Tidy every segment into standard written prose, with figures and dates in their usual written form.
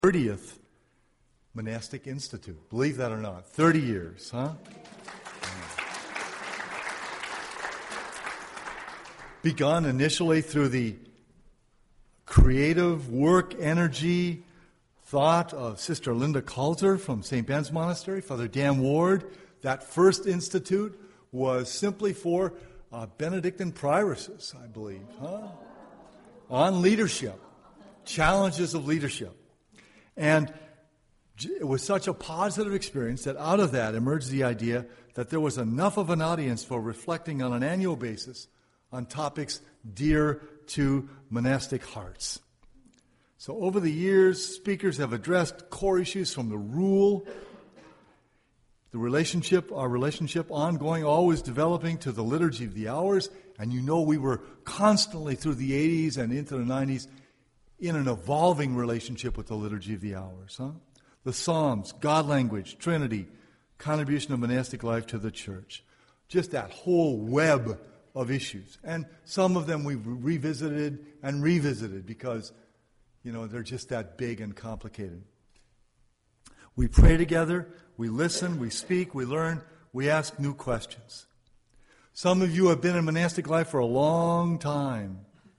30th Monastic Institute. Believe that or not. 30 years, huh? Begun initially through the creative work, energy, thought of Sister Linda Coulter from St. Ben's Monastery, Father Dan Ward. That first institute was simply for Benedictine prioresses, I believe, huh? On leadership, challenges of leadership. And it was such a positive experience that out of that emerged the idea that there was enough of an audience for reflecting on an annual basis on topics dear to monastic hearts. So over the years, speakers have addressed core issues from the rule, our relationship ongoing, always developing, to the liturgy of the hours. And you know we were constantly through the 80s and into the 90s in an evolving relationship with the liturgy of the hours. Huh? The Psalms, God language, Trinity, contribution of monastic life to the church. Just that whole web of issues. And some of them we've revisited and revisited because, they're just that big and complicated. We pray together, we listen, we speak, we learn, we ask new questions. Some of you have been in monastic life for a long time.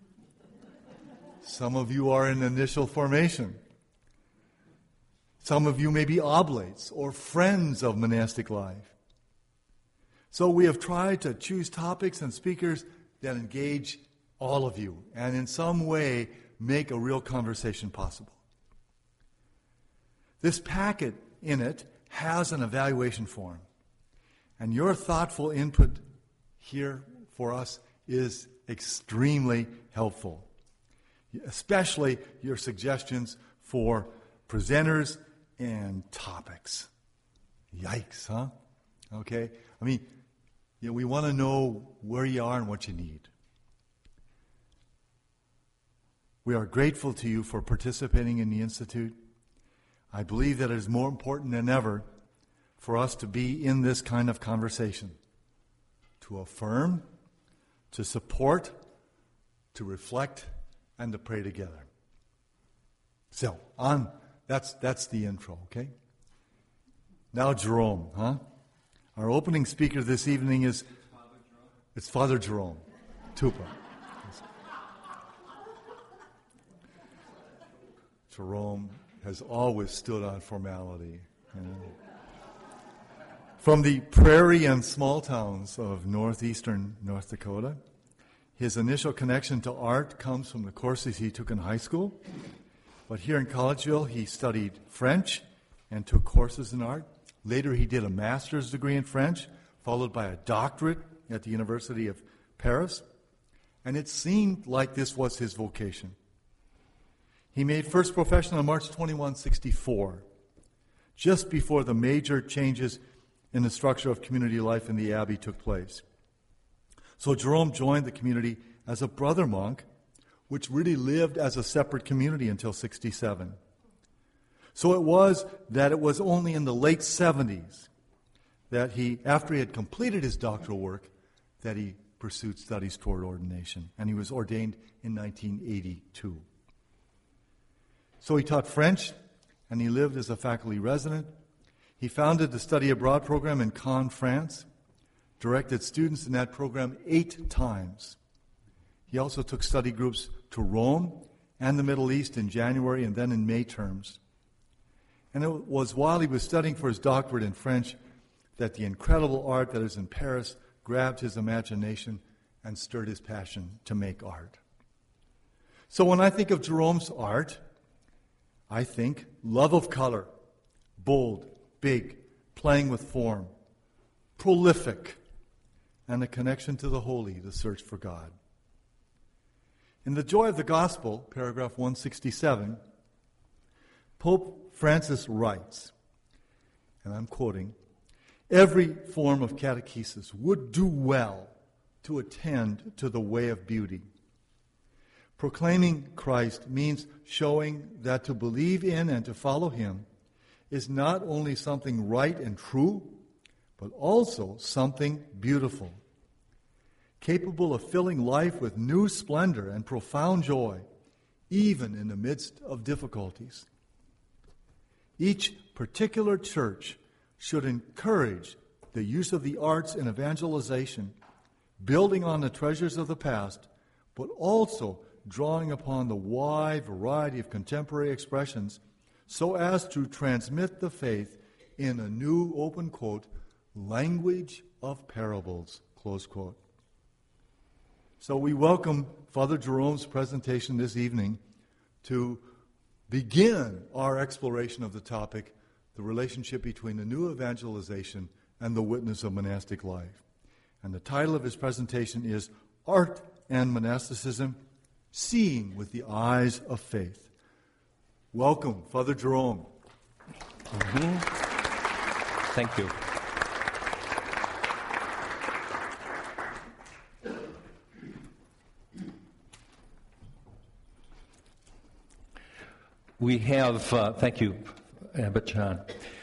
Some of you are in initial formation. Some of you may be oblates or friends of monastic life. So we have tried to choose topics and speakers that engage all of you and in some way make a real conversation possible. This packet in it has an evaluation form, and your thoughtful input here for us is extremely helpful, especially your suggestions for presenters and topics. Yikes, huh? Okay? We want to know where you are and what you need. We are grateful to you for participating in the Institute. I believe that it is more important than ever for us to be in this kind of conversation, to affirm, to support, to reflect, and to pray together. So, that's the intro, okay? Now Jerome, huh? Our opening speaker this evening is Father Jerome Tupa. Jerome has always stood on formality. From the prairie and small towns of northeastern North Dakota, his initial connection to art comes from the courses he took in high school. But here in Collegeville, he studied French and took courses in art. Later, he did a master's degree in French, followed by a doctorate at the University of Paris. And it seemed like this was his vocation. He made first profession on March 21, 1964, just before the major changes in the structure of community life in the Abbey took place. So Jerome joined the community as a brother monk, which really lived as a separate community until 1967. So it was only in the late 70s that after he had completed his doctoral work, that he pursued studies toward ordination. And he was ordained in 1982. So he taught French, and he lived as a faculty resident. He founded the study abroad program in Caen, France, directed students in that program 8 times. He also took study groups to Rome and the Middle East in January and then in May terms. And it was while he was studying for his doctorate in French that the incredible art that is in Paris grabbed his imagination and stirred his passion to make art. So when I think of Jerome's art, I think love of color, bold, big, playing with form, prolific, and a connection to the holy, the search for God. In The Joy of the Gospel, paragraph 167, Pope Francis writes, and I'm quoting, "Every form of catechesis would do well to attend to the way of beauty. Proclaiming Christ means showing that to believe in and to follow him is not only something right and true, but also something beautiful, capable of filling life with new splendor and profound joy, even in the midst of difficulties. Each particular church should encourage the use of the arts in evangelization, building on the treasures of the past, but also drawing upon the wide variety of contemporary expressions so as to transmit the faith in a new, open quote, language of parables, close quote. So we welcome Father Jerome's presentation this evening to begin our exploration of the topic, the relationship between the new evangelization and the witness of monastic life. And the title of his presentation is Art and Monasticism, Seeing with the Eyes of Faith. Welcome, Father Jerome. Mm-hmm. Thank you. We have, thank you, Abbot John.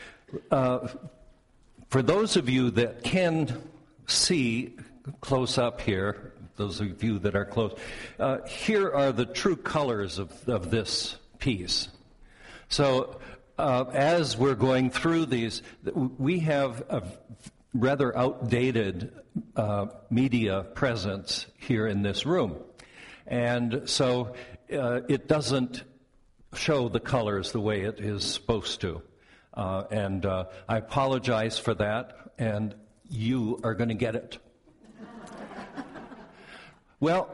For those of you that can see close up here, those of you that are close, here are the true colors of this piece. So as we're going through these, we have a rather outdated media presence here in this room. And so it doesn't show the colors the way it is supposed to. And I apologize for that, and you are going to get it. Well,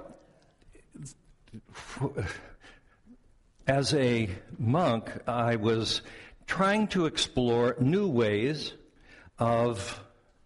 as a monk, I was trying to explore new ways of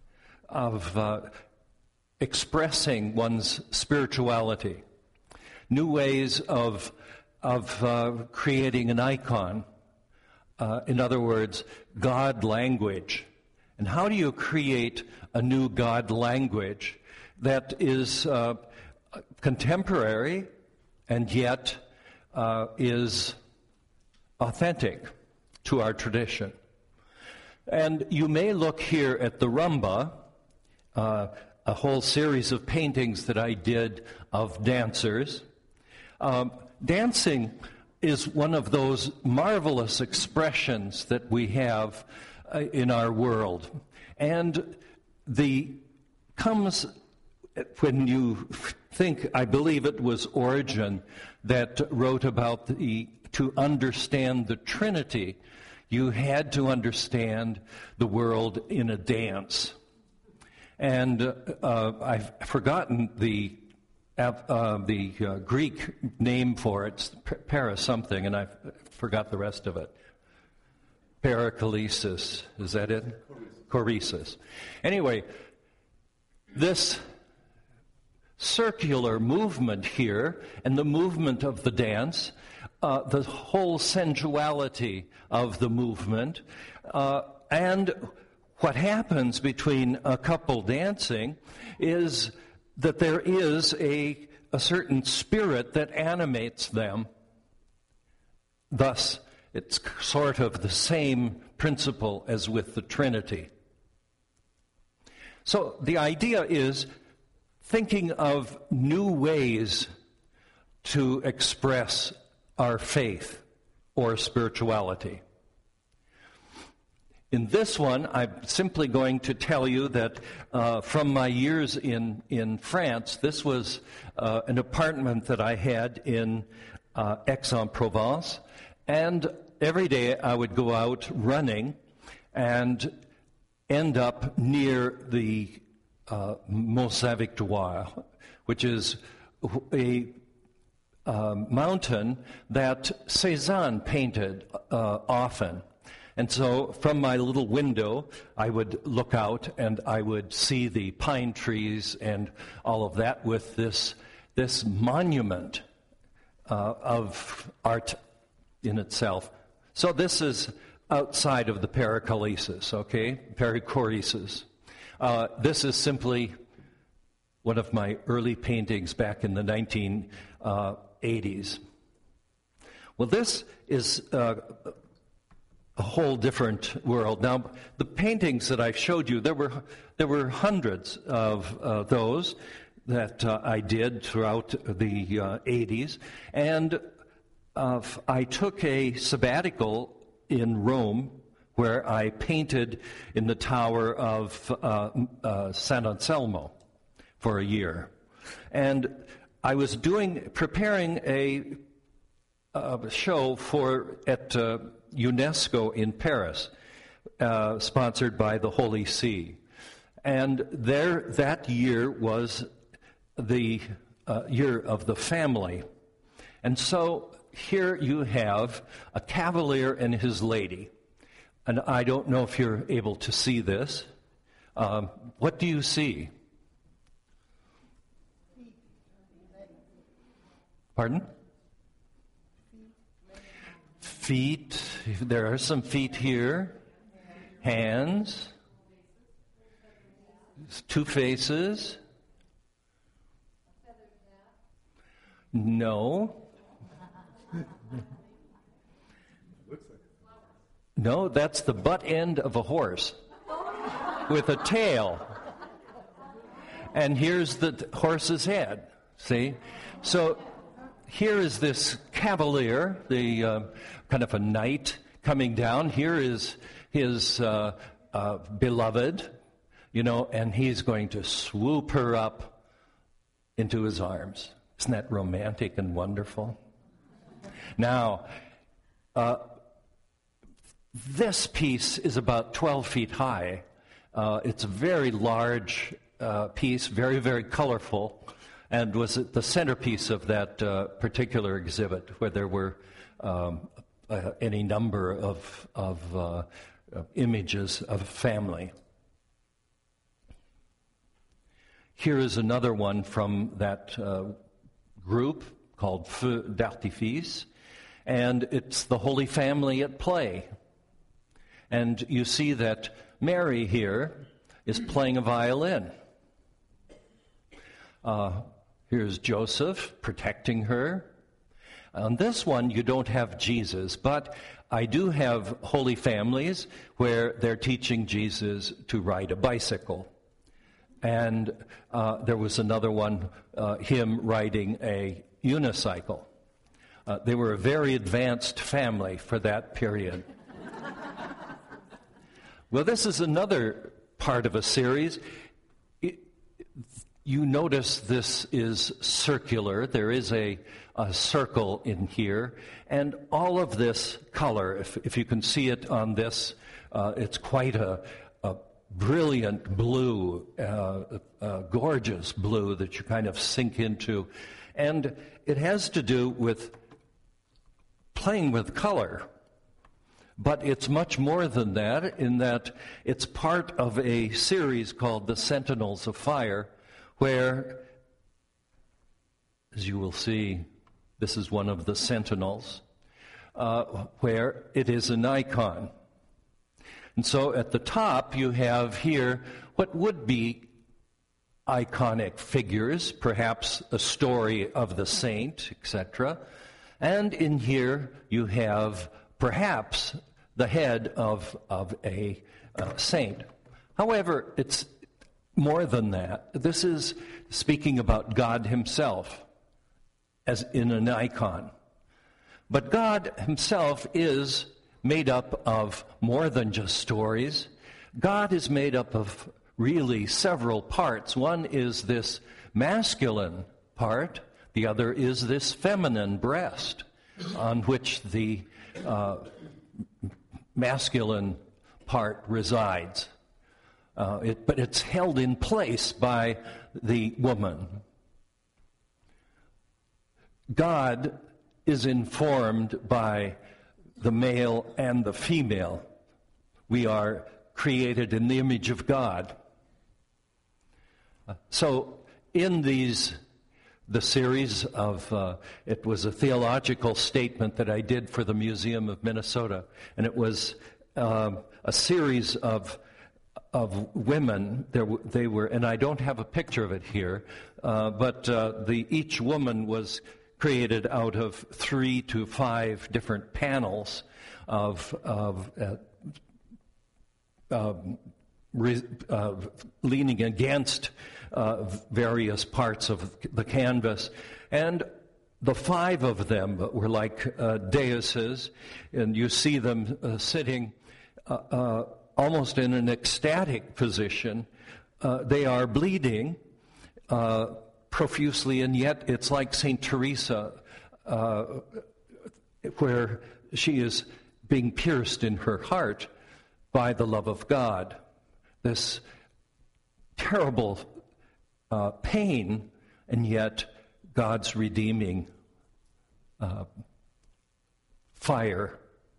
expressing one's spirituality, new ways of creating an icon. In other words, God language. And how do you create a new God language that is contemporary and yet is authentic to our tradition? And you may look here at the Rumba, a whole series of paintings that I did of dancers. Dancing is one of those marvelous expressions that we have in our world. And comes when you think, I believe it was Origen that wrote about to understand the Trinity, you had to understand the world in a dance. And I've forgotten the Greek name for it, para something, and I forgot the rest of it. Paraklesis, is that it? Choresis. Anyway, this circular movement here, and the movement of the dance, the whole sensuality of the movement, and what happens between a couple dancing is that there is a certain spirit that animates them. Thus, it's sort of the same principle as with the Trinity. So the idea is thinking of new ways to express our faith or spirituality. In this one, I'm simply going to tell you that from my years in France, this was an apartment that I had in Aix-en-Provence, and every day I would go out running and end up near the Mont Saint-Victoire, which is a mountain that Cézanne painted often. And so from my little window, I would look out and I would see the pine trees and all of that with this monument of art in itself. So this is outside of the perichoresis, okay? Perichoresis. This is simply one of my early paintings back in the 1980s. Well, this is a whole different world. Now, the paintings that I showed you, there were hundreds of those that I did throughout the 80s, and I took a sabbatical in Rome, where I painted in the tower of San Anselmo for a year. And I was preparing a show at UNESCO in Paris, sponsored by the Holy See. And that year was the year of the family. And so here you have a cavalier and his lady. And I don't know if you're able to see this. What do you see? Pardon? Feet. There are some feet here. Hands. Two faces. No. No, that's the butt end of a horse with a tail. And here's the horse's head. See? So here is this cavalier, the kind of a knight coming down. Here is his beloved, and he's going to swoop her up into his arms. Isn't that romantic and wonderful? Now, this piece is about 12 feet high. It's a very large piece, very, very colorful, and was the centerpiece of that particular exhibit, where there were any number of images of family. Here is another one from that group called Feu d'Artifice, and it's the Holy Family at play. And you see that Mary here is playing a violin. Here's Joseph protecting her. On this one, you don't have Jesus, but I do have Holy Families where they're teaching Jesus to ride a bicycle. And there was another one, him riding a unicycle. They were a very advanced family for that period. Well, this is another part of a series. You notice this is circular. There is a circle in here. And all of this color, if you can see it on this, it's quite a brilliant blue, gorgeous blue that you kind of sink into. And it has to do with playing with color. But it's much more than that, in that it's part of a series called The Sentinels of Fire, where, as you will see, this is one of the sentinels, where it is an icon. And so at the top you have here what would be iconic figures, perhaps a story of the saint, etc. And in here you have perhaps the head of a saint. However, it's more than that. This is speaking about God himself as in an icon. But God himself is made up of more than just stories. God is made up of really several parts. One is this masculine part. The other is this feminine breast on which the masculine part resides. But it's held in place by the woman. God is informed by the male and the female. We are created in the image of God. So in the series of, it was a theological statement that I did for the Museum of Minnesota, and it was a series of women. They were, and I don't have a picture of it here, but each woman was created out of 3 to 5 different panels of leaning against various parts of the canvas. And the five of them were like deises, and you see them sitting almost in an ecstatic position. They are bleeding profusely, and yet it's like St. Teresa, where she is being pierced in her heart by the love of God. This terrible pain, and yet God's redeeming fire.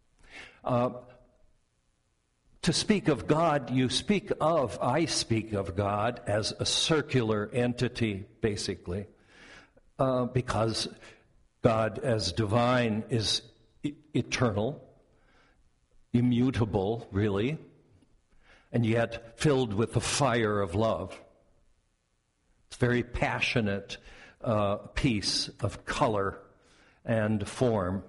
To speak of God, I speak of God as a circular entity, basically, because God as divine is eternal, immutable, really, and yet filled with the fire of love. It's a very passionate piece of color and form.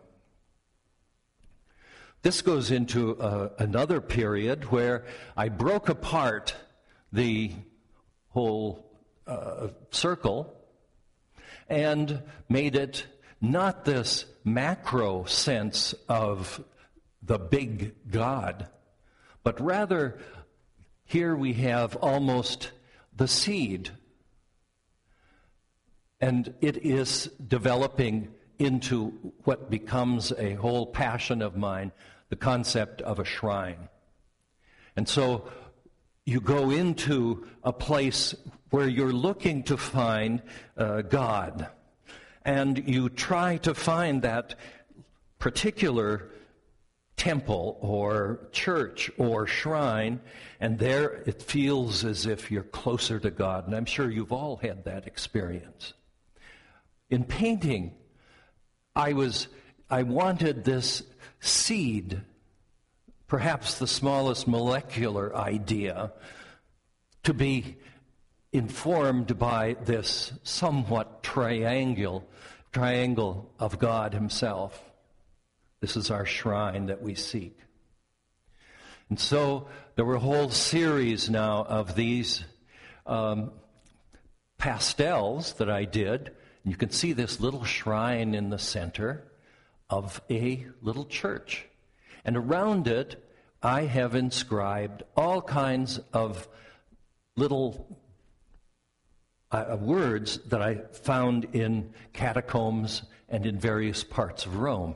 This goes into another period where I broke apart the whole circle and made it not this macro sense of the big God, but rather here we have almost the seed. And it is developing into what becomes a whole passion of mine, the concept of a shrine. And so you go into a place where you're looking to find God, and you try to find that particular temple or church or shrine, and there it feels as if you're closer to God. And I'm sure you've all had that experience. In painting, I wanted this seed, perhaps the smallest molecular idea, to be informed by this somewhat triangle of God Himself. This is our shrine that we seek. And so there were a whole series now of these pastels that I did. And you can see this little shrine in the center of a little church. And around it, I have inscribed all kinds of little words that I found in catacombs and in various parts of Rome.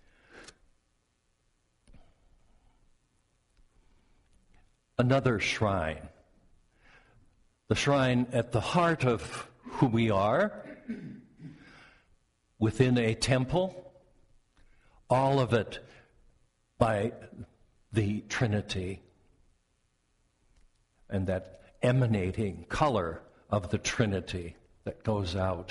Another shrine. The shrine at the heart of who we are, within a temple, all of it by the Trinity, and that emanating color of the Trinity that goes out.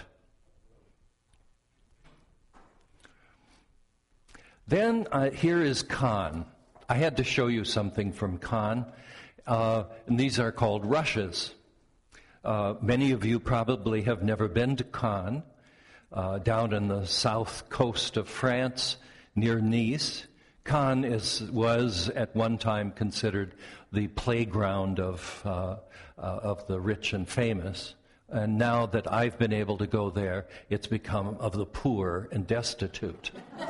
Then here is Cannes. I had to show you something from Cannes, and these are called rushes. Many of you probably have never been to Cannes, down in the south coast of France, near Nice. Cannes was at one time considered the playground of the rich and famous. And now that I've been able to go there, it's become of the poor and destitute.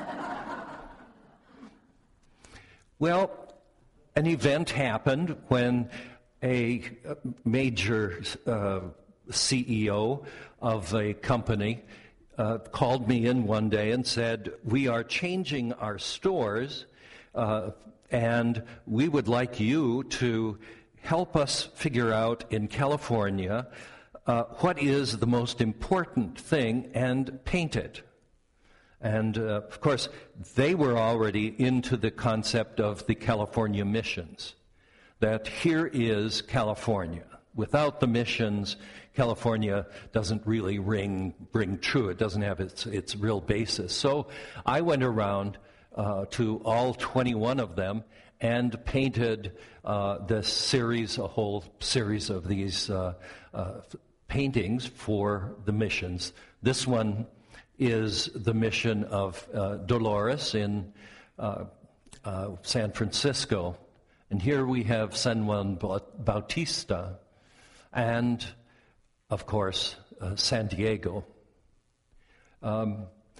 Well, an event happened when a major CEO of a company called me in one day and said, "We are changing our stores, and we would like you to help us figure out in California what is the most important thing and paint it." And, of course, they were already into the concept of the California missions, that here is California. Without the missions, California doesn't really ring true. It doesn't have its real basis. So I went around to all 21 of them and painted this series, a whole series of these paintings for the missions. This one is the mission of Dolores in San Francisco. And here we have San Juan Bautista and, of course, San Diego.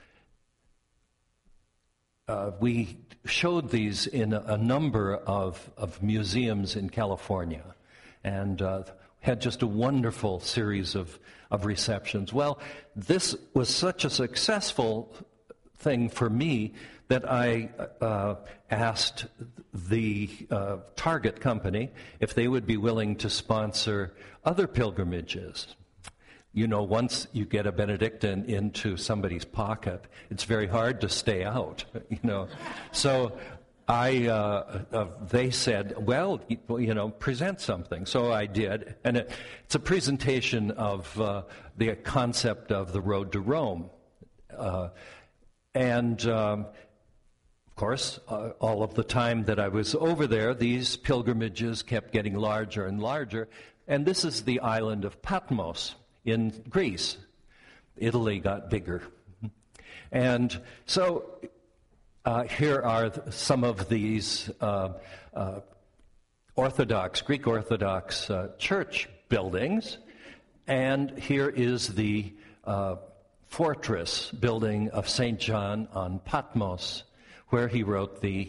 we showed these in a number of museums in California, and had just a wonderful series of receptions. Well, this was such a successful thing for me that I asked the Target company if they would be willing to sponsor other pilgrimages. You know, once you get a Benedictine into somebody's pocket, it's very hard to stay out, you know. So they said, well, you know, present something. So I did. And it's a presentation of the concept of the road to Rome. Of course, all of the time that I was over there, these pilgrimages kept getting larger and larger. And this is the island of Patmos in Greece. Italy got bigger. And so here are some of these Greek Orthodox church buildings. And here is the fortress building of St. John on Patmos, where he wrote the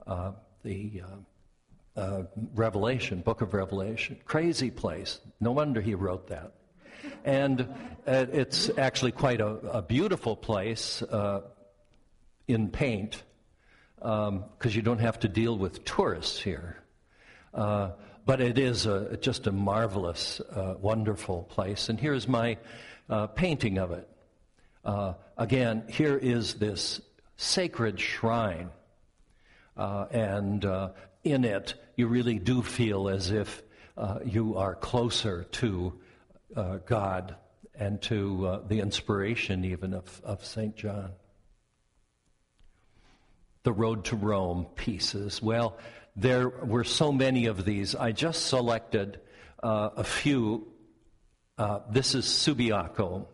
Revelation, Book of Revelation. Crazy place. No wonder he wrote that. And it's actually quite a beautiful place in paint, because you don't have to deal with tourists here. But it is just a marvelous, wonderful place. And here's my painting of it. Again, here is this sacred shrine. And in it, you really do feel as if you are closer to God and to the inspiration even of St. John. The Road to Rome pieces. Well, there were so many of these. I just selected a few. This is Subiaco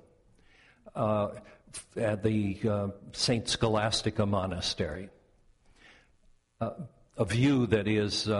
at the St. Scholastica Monastery. A view that is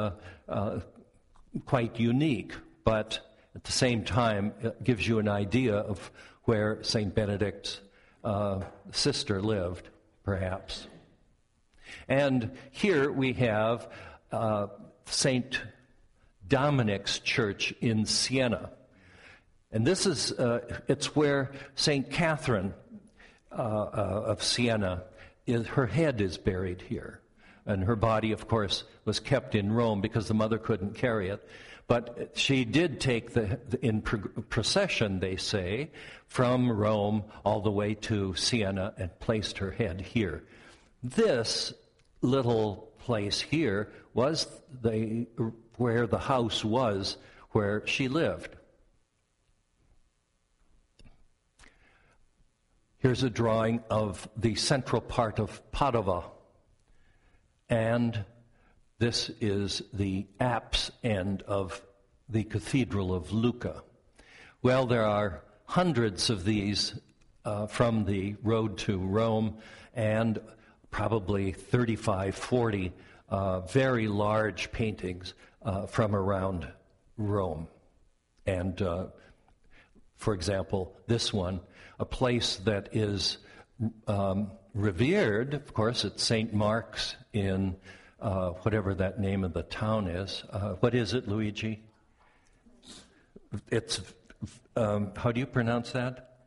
quite unique, but at the same time, it gives you an idea of where St. Benedict's sister lived, perhaps. And here we have St. Dominic's Church in Siena. And this is, it's where St. Catherine of Siena, her head is buried here. And her body, of course, was kept in Rome because the mother couldn't carry it. But she did take in procession, they say, from Rome all the way to Siena and placed her head here. This little place here was where the house was where she lived. Here's a drawing of the central part of Padova. And this is the apse end of the Cathedral of Lucca. Well, there are hundreds of these from the road to Rome, and probably 35, 40 very large paintings from around Rome. And, for example, this one, a place that is revered, of course, it's St. Mark's in whatever that name of the town is. What is it, Luigi? It's, how do you pronounce that?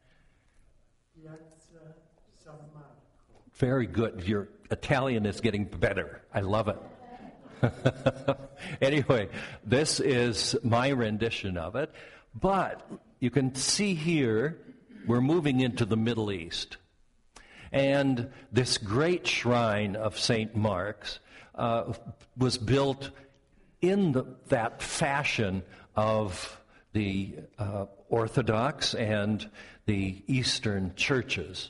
San Marco. Very good. Your Italian is getting better. I love it. Anyway, this is my rendition of it. But you can see here, we're moving into the Middle East. And this great shrine of St. Mark's was built in that fashion of the Orthodox and the Eastern churches.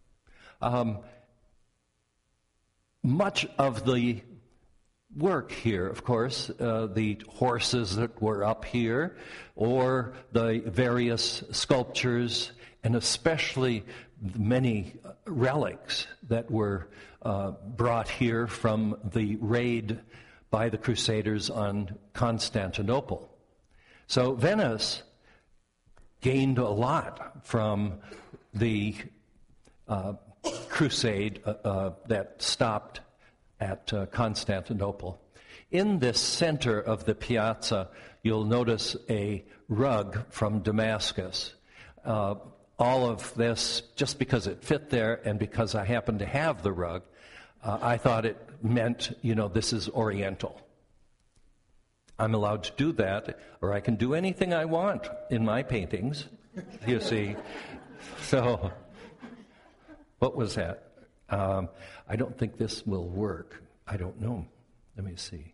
Much of the work here, of course, the horses that were up here, or the various sculptures, and especially many relics that were brought here from the raid by the Crusaders on Constantinople. So Venice gained a lot from the crusade that stopped at Constantinople. In this center of the piazza, you'll notice a rug from Damascus. All of this, just because it fit there and because I happened to have the rug, I thought it meant, this is Oriental. I'm allowed to do that, or I can do anything I want in my paintings, you see. So, what was that? I don't think this will work. I don't know. Let me see.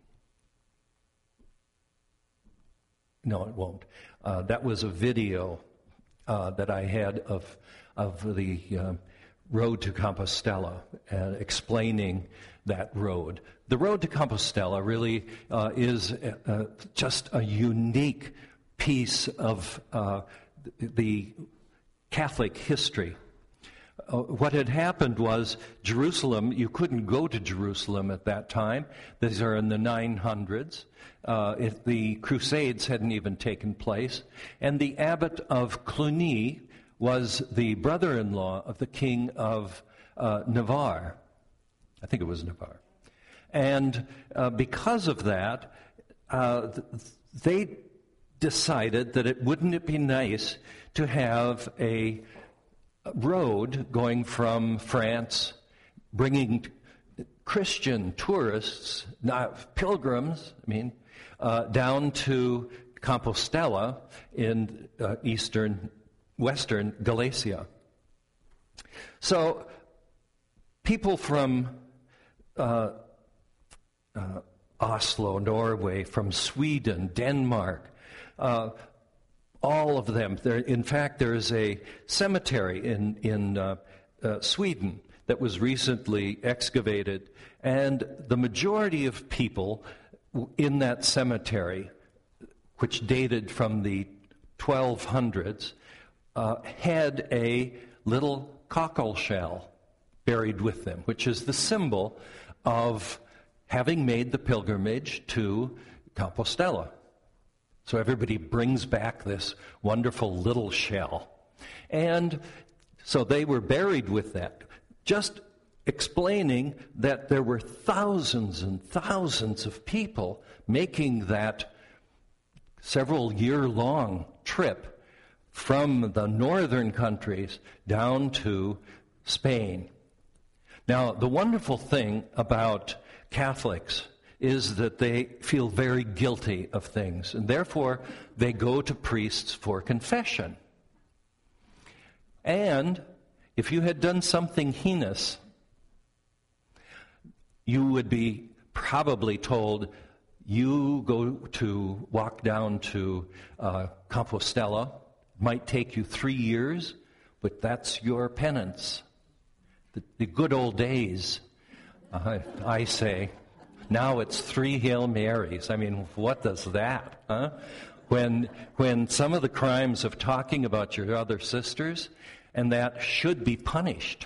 No, it won't. That was a video that I had of the road to Compostela, explaining that road. The road to Compostela really is just a unique piece of the Catholic history. What had happened was Jerusalem, you couldn't go to Jerusalem at that time. These are in the 900s. The Crusades hadn't even taken place. And the abbot of Cluny was the brother-in-law of the king of Navarre. I think it was Navarre. And because of that, they decided that wouldn't it be nice to have a road going from France, bringing Christian tourists, not pilgrims, down to Compostela in western Galicia. So people from Oslo, Norway, from Sweden, Denmark, all of them. In fact, there's a cemetery in Sweden that was recently excavated, and the majority of people in that cemetery, which dated from the 1200s, had a little cockle shell buried with them, which is the symbol of having made the pilgrimage to Compostela. So everybody brings back this wonderful little shell. And so they were buried with that, just explaining that there were thousands and thousands of people making that several-year-long trip from the northern countries down to Spain. Now, the wonderful thing about Catholics is that they feel very guilty of things, and therefore they go to priests for confession. And if you had done something heinous, you would be probably told, you go to walk down to Compostela. It might take you 3 years, but that's your penance. The good old days, I say. Now it's 3 Hail Marys. What does that, huh? When some of the crimes of talking about your other sisters, and that should be punished.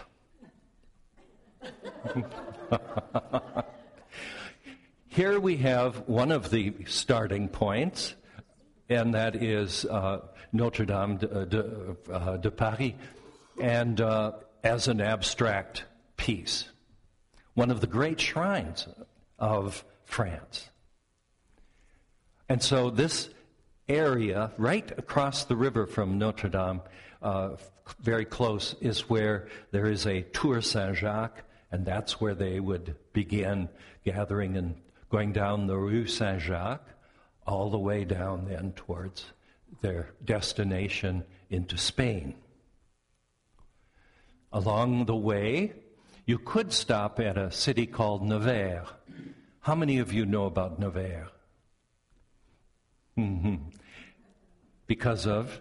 Here we have one of the starting points, and that is Notre Dame de Paris, and as an abstract piece. One of the great shrines of France. And so this area, right across the river from Notre Dame, very close, is where there is a Tour Saint-Jacques, and that's where they would begin gathering and going down the Rue Saint-Jacques, all the way down then towards their destination into Spain. Along the way, you could stop at a city called Nevers. How many of you know about Nevers? Mm-hmm. Because of?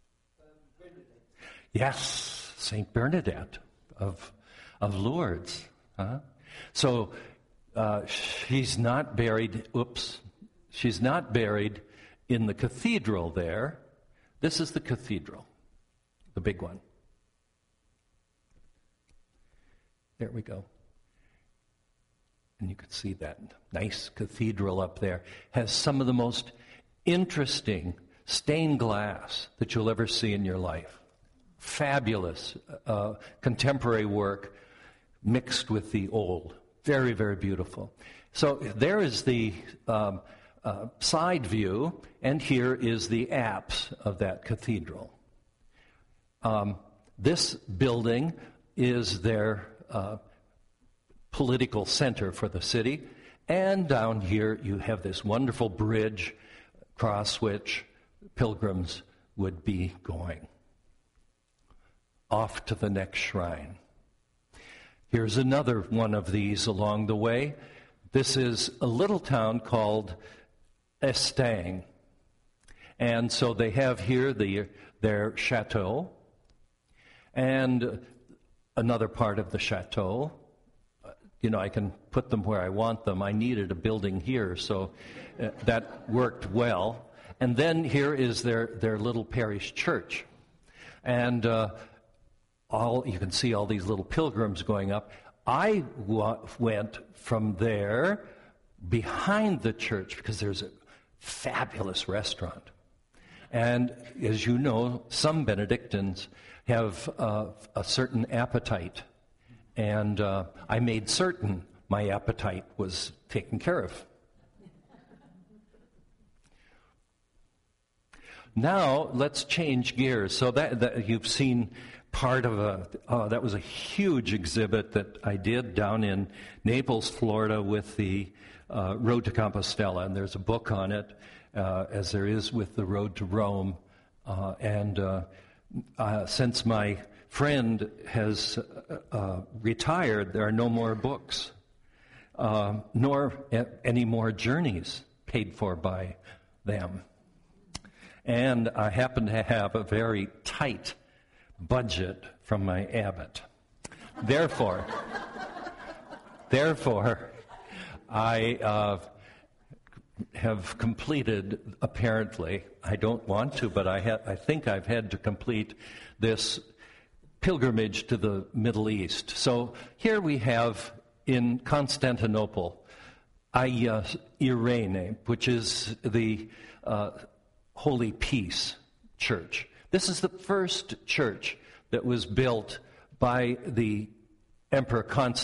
Yes, Saint Bernadette of Lourdes. Huh? So she's not buried in the cathedral there. This is the cathedral, the big one. There we go. And you can see that nice cathedral up there. Has some of the most interesting stained glass that you'll ever see in your life. Fabulous contemporary work. mixed with the old. Very, very beautiful. So there is the side view, and here is the apse of that cathedral. This building is their political center for the city, and down here you have this wonderful bridge across which pilgrims would be going off to the next shrine. Here's another one of these along the way. This is a little town called Estaing. And so they have here their chateau and another part of the chateau. I can put them where I want them. I needed a building here, so that worked well. And then here is their little parish church. And you can see all these little pilgrims going up. I went from there behind the church because there's a fabulous restaurant. And as you know, some Benedictines have a certain appetite. And I made certain my appetite was taken care of. Now, let's change gears. So that you've seen part of that was a huge exhibit that I did down in Naples, Florida with the Road to Compostela. And there's a book on it, as there is with the Road to Rome. Since my friend has retired, there are no more books, nor any more journeys paid for by them. And I happen to have a very tight budget from my abbot. Therefore, I have completed, apparently, I don't want to, but I think I've had to complete this pilgrimage to the Middle East. So here we have in Constantinople, Hagia Irene, which is the Holy Peace Church. This is the first church that was built by the Emperor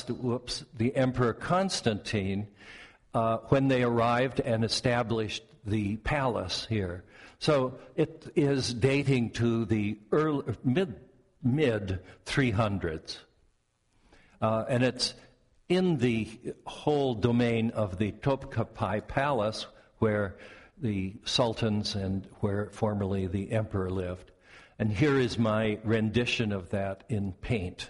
Constantine when they arrived and established the palace here. So it is dating to the mid 300s, and it's in the whole domain of the Topkapi Palace, where the sultans and where formerly the emperor lived. And here is my rendition of that in paint.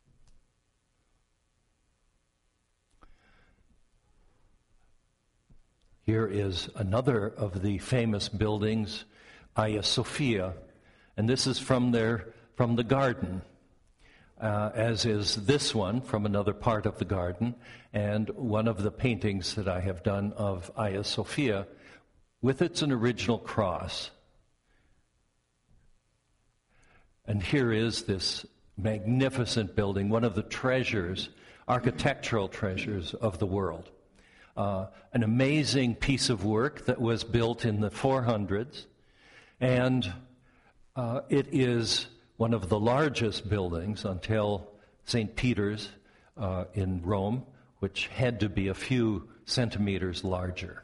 Here is another of the famous buildings, Hagia Sophia, and this is from the garden, as is this one from another part of the garden, and one of the paintings that I have done of Hagia Sophia, with its an original cross. And here is this magnificent building, one of the treasures, architectural treasures of the world. An amazing piece of work that was built in the 400s, and it is one of the largest buildings until St. Peter's in Rome, which had to be a few centimeters larger.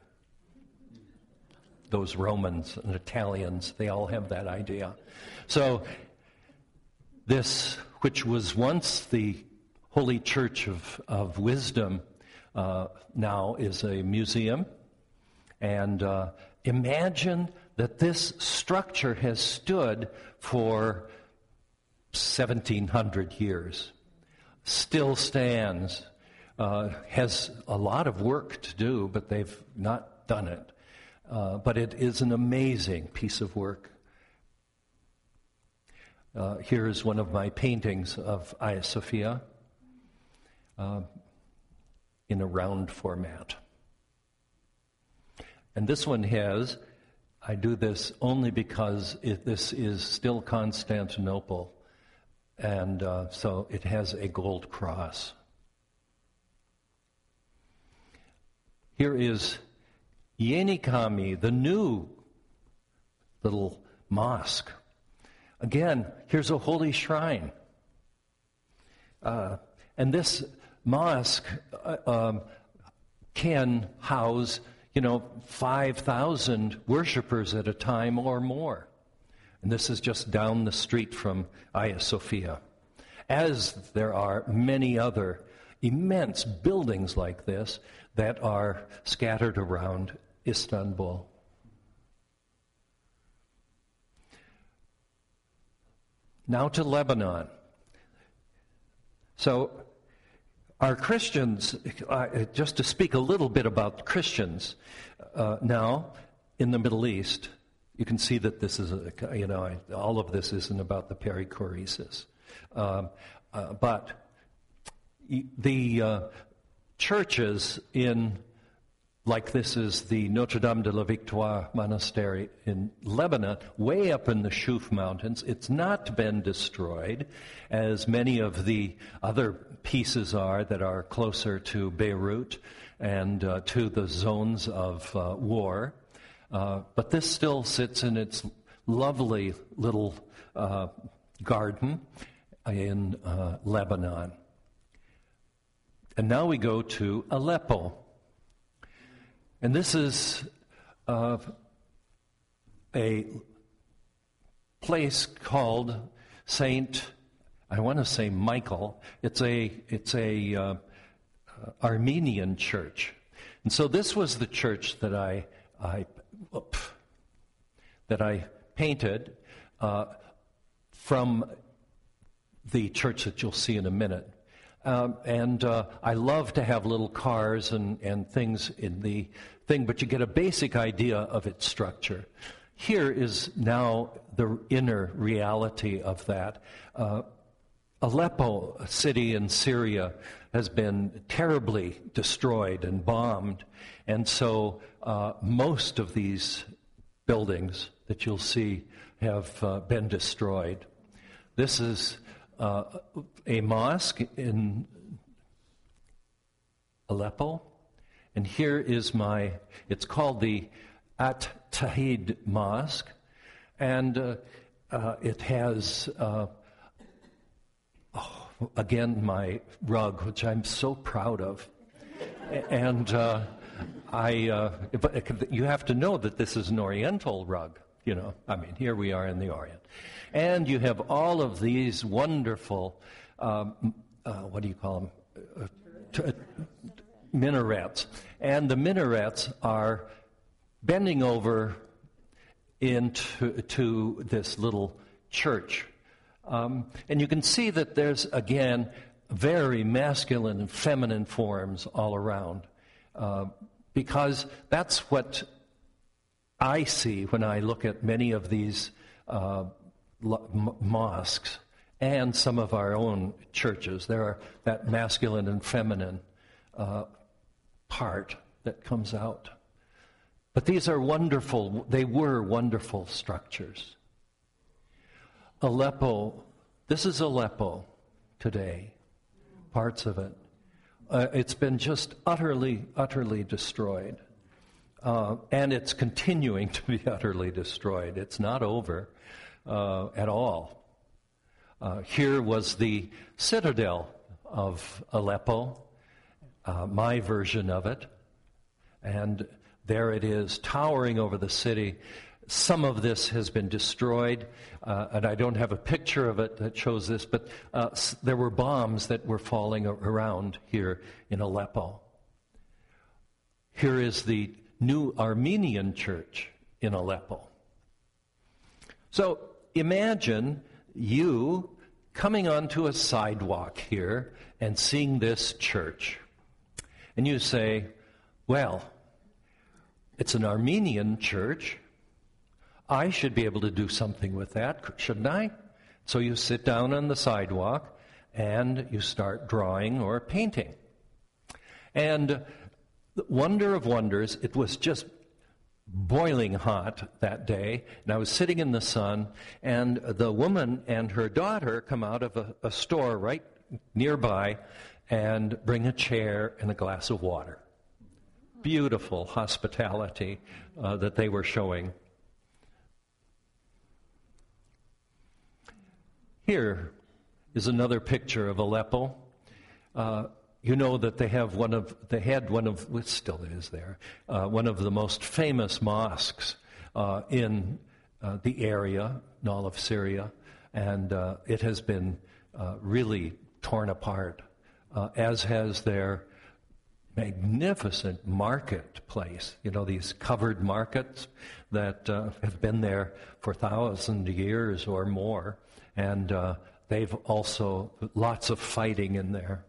Those Romans and Italians, they all have that idea. So this, which was once the Holy Church of Wisdom, now is a museum. And imagine that this structure has stood for 1,700 years, still stands, has a lot of work to do, but they've not done it. But it is an amazing piece of work. Here is one of my paintings of Hagia Sophia in a round format. And this one I do this only because this is still Constantinople, and so it has a gold cross. Here is Yenikami, the new little mosque. Again, here's a holy shrine. And this mosque can house, 5,000 worshipers at a time or more. And this is just down the street from Hagia Sophia. As there are many other immense buildings like this that are scattered around Istanbul. Now to Lebanon. So, our Christians, just to speak a little bit about Christians, now in the Middle East, you can see that this is, all of this isn't about the perichoresis. But the churches like this is the Notre Dame de la Victoire Monastery in Lebanon, way up in the Shuf Mountains. It's not been destroyed, as many of the other pieces are that are closer to Beirut and to the zones of war. But this still sits in its lovely little garden in Lebanon. And now we go to Aleppo. And this is a place called Michael. It's a Armenian church. And so this was the church that I painted from the church that you'll see in a minute. And I love to have little cars and things in the thing, but you get a basic idea of its structure. Here is now the inner reality of that. Aleppo, a city in Syria, has been terribly destroyed and bombed, and so most of these buildings that you'll see have been destroyed. This is a mosque in Aleppo, and here is it's called the At-Tahid Mosque, and it has, again, my rug, which I'm so proud of. And you have to know that this is an Oriental rug, here we are in the Orient. And you have all of these wonderful, what do you call them? Minarets. And the minarets are bending over into this little church. And you can see that there's, again, very masculine and feminine forms all around. Because that's what I see when I look at many of these mosques and some of our own churches. There are that masculine and feminine part that comes out. But these are wonderful, they were wonderful structures. Aleppo, this is Aleppo today, parts of it. It's been just utterly, utterly destroyed. And it's continuing to be utterly destroyed. It's not over at all. Here was the citadel of Aleppo, my version of it. And there it is, towering over the city. Some of this has been destroyed, and I don't have a picture of it that shows this, but there were bombs that were falling around here in Aleppo. Here is the new Armenian church in Aleppo. So imagine you coming onto a sidewalk here and seeing this church. And you say, well, it's an Armenian church. I should be able to do something with that, shouldn't I? So you sit down on the sidewalk and you start drawing or painting. And the wonder of wonders, it was just boiling hot that day, and I was sitting in the sun, and the woman and her daughter come out of a store right nearby and bring a chair and a glass of water. Beautiful hospitality that they were showing. Here is another picture of Aleppo. you know that they had one of, which still is there, one of the most famous mosques in the area, in all of Syria, and it has been really torn apart, as has their magnificent marketplace. You know, these covered markets that have been there for 1,000 years or more, and they've also lots of fighting in there.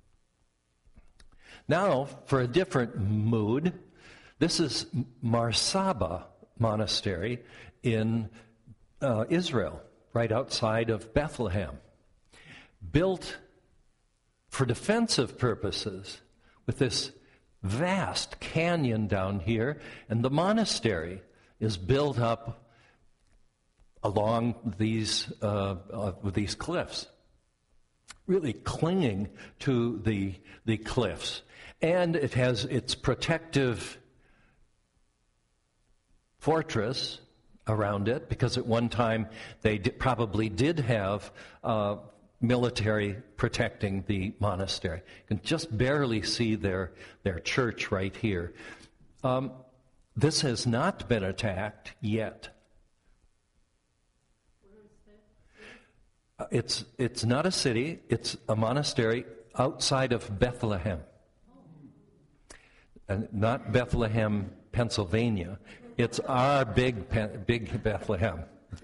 Now, for a different mood, this is Marsaba Monastery in Israel, right outside of Bethlehem, built for defensive purposes, with this vast canyon down here, and the monastery is built up along these with these cliffs, really clinging to the cliffs, and it has its protective fortress around it, because at one time they probably did have military protecting the monastery. You can just barely see their church right here. This has not been attacked yet. It's not a city, it's a monastery outside of Bethlehem. And not Bethlehem, Pennsylvania. It's our big Bethlehem.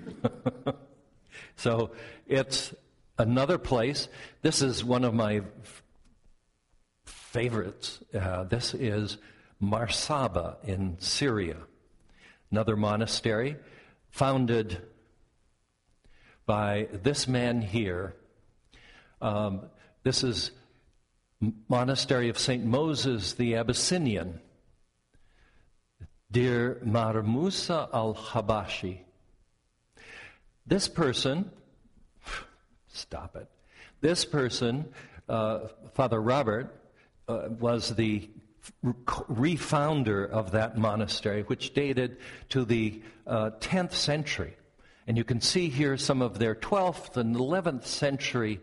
So it's another place. This is one of my favorites. This is Marsaba in Syria, another monastery founded by this man here. This is Monastery of St. Moses the Abyssinian, Dir Mar Musa al-Habashi. This person, stop it. This person, Father Robert, was the refounder of that monastery, which dated to the 10th century. And you can see here some of their 12th and 11th century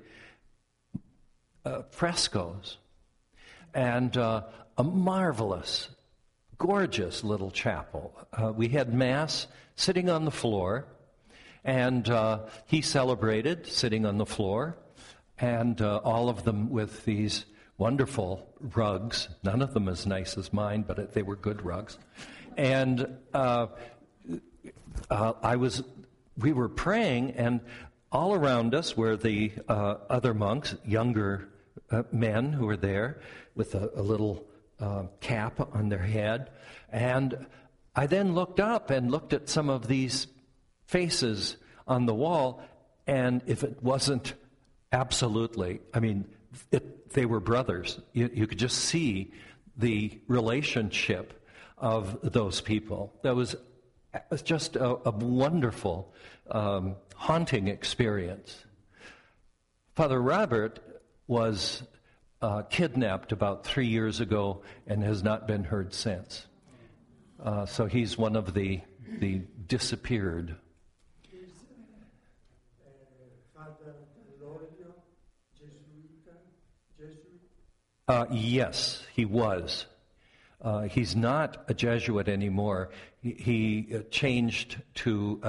frescoes. And a marvelous, gorgeous little chapel. We had Mass sitting on the floor, and he celebrated sitting on the floor, and all of them with these wonderful rugs, none of them as nice as mine, but they were good rugs. And we were praying, and all around us were the other monks, younger men who were there with a little cap on their head. And I then looked up and looked at some of these faces on the wall, and if it wasn't absolutely, they were brothers. You could just see the relationship of those people. That was just a wonderful, haunting experience. Father Robert was kidnapped about 3 years ago and has not been heard since. So he's one of the disappeared. Is Father Lorio Jesuit? Yes, he was. He's not a Jesuit anymore. He changed to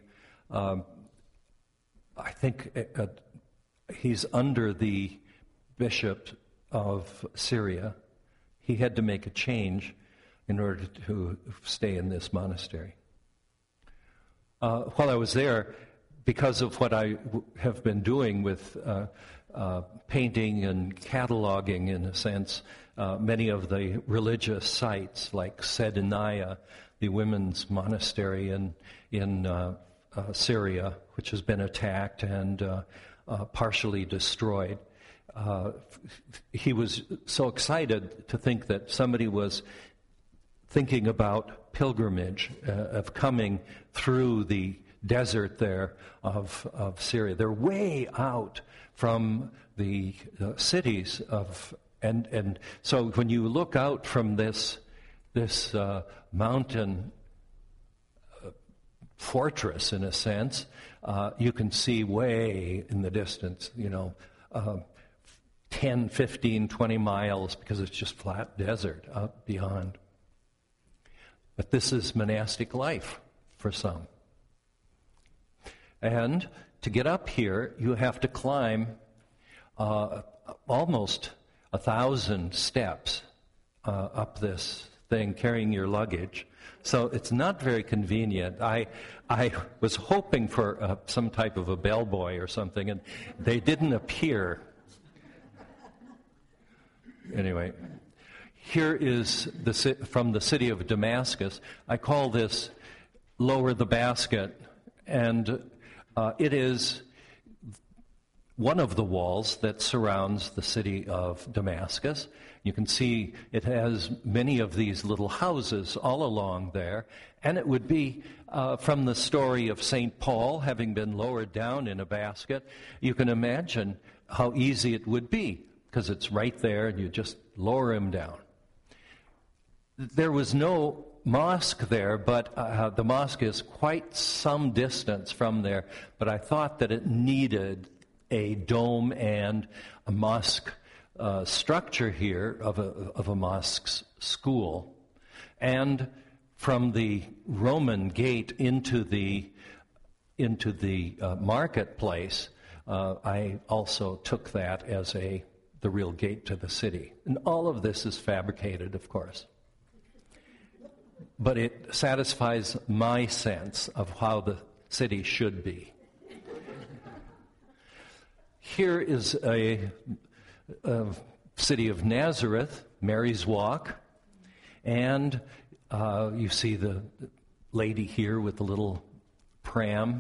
he's under the bishop of Syria. He had to make a change in order to stay in this monastery. While I was there, because of what I have been doing with painting and cataloging, in a sense, many of the religious sites, like Sedinaya, the women's monastery in Syria, which has been attacked and partially destroyed. He was so excited to think that somebody was thinking about pilgrimage, of coming through the desert there of Syria. They're way out from the cities and so when you look out from this mountain fortress, in a sense, you can see way in the distance, 10, 15, 20 miles because it's just flat desert out beyond. But this is monastic life for some. And to get up here, you have to climb almost 1,000 steps up this thing, carrying your luggage. So it's not very convenient. I was hoping for some type of a bellboy or something, and they didn't appear. Anyway, here is from the city of Damascus. I call this Lower the Basket, and it is one of the walls that surrounds the city of Damascus. You can see it has many of these little houses all along there, and it would be from the story of St. Paul having been lowered down in a basket. You can imagine how easy it would be, because it's right there and you just lower him down. There was no mosque there, but the mosque is quite some distance from there, but I thought that it needed a dome and a mosque structure here of a mosque's school. And from the Roman gate into the marketplace, I also took that as the real gate to the city. And all of this is fabricated, of course. But it satisfies my sense of how the city should be. Here is a city of Nazareth, Mary's Walk, and you see the lady here with the little pram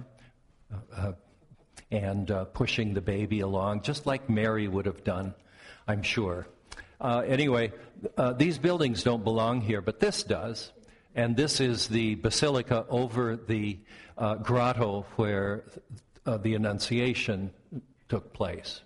and pushing the baby along, just like Mary would have done, I'm sure. Anyway, these buildings don't belong here, but this does. And this is the basilica over the grotto where the Annunciation took place.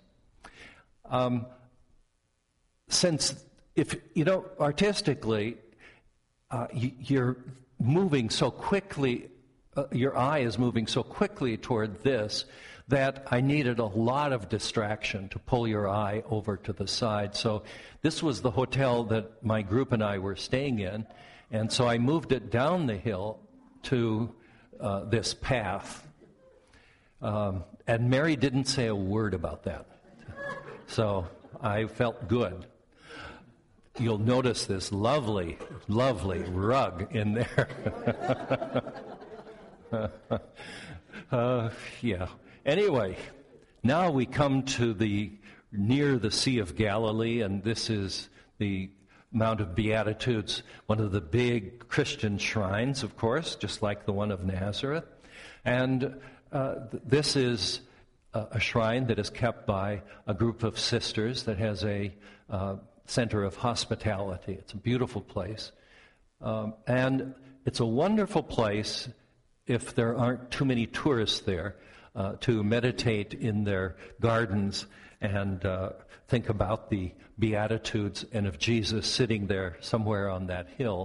Since, if you know, artistically, you're moving so quickly, your eye is moving so quickly toward this, that I needed a lot of distraction to pull your eye over to the side. So this was the hotel that my group and I were staying in, and so I moved it down the hill to this path. And Mary didn't say a word about that. So I felt good. You'll notice this lovely, lovely rug in there. Yeah. Anyway, now we come to near the Sea of Galilee, and this is the Mount of Beatitudes, one of the big Christian shrines, of course, just like the one of Nazareth. And this is a shrine that is kept by a group of sisters that has a center of hospitality. It's a beautiful place. And it's a wonderful place, if there aren't too many tourists there, to meditate in their gardens and think about the Beatitudes and of Jesus sitting there somewhere on that hill.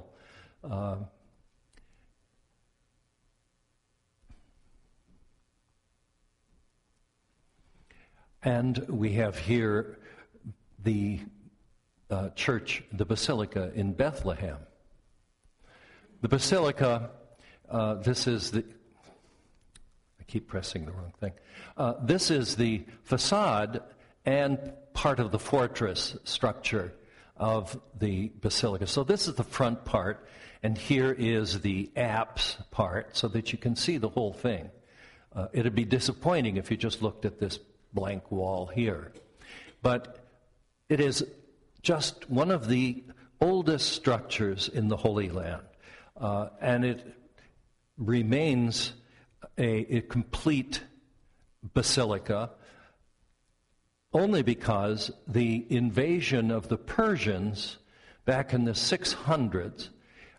And we have here the church, the Basilica in Bethlehem. The Basilica, this is the... I keep pressing the wrong thing. This is the facade and part of the fortress structure of the Basilica. So this is the front part, and here is the apse part, so that you can see the whole thing. It'd be disappointing if you just looked at this blank wall here. But it is just one of the oldest structures in the Holy Land. And it remains a complete basilica only because the invasion of the Persians back in the 600s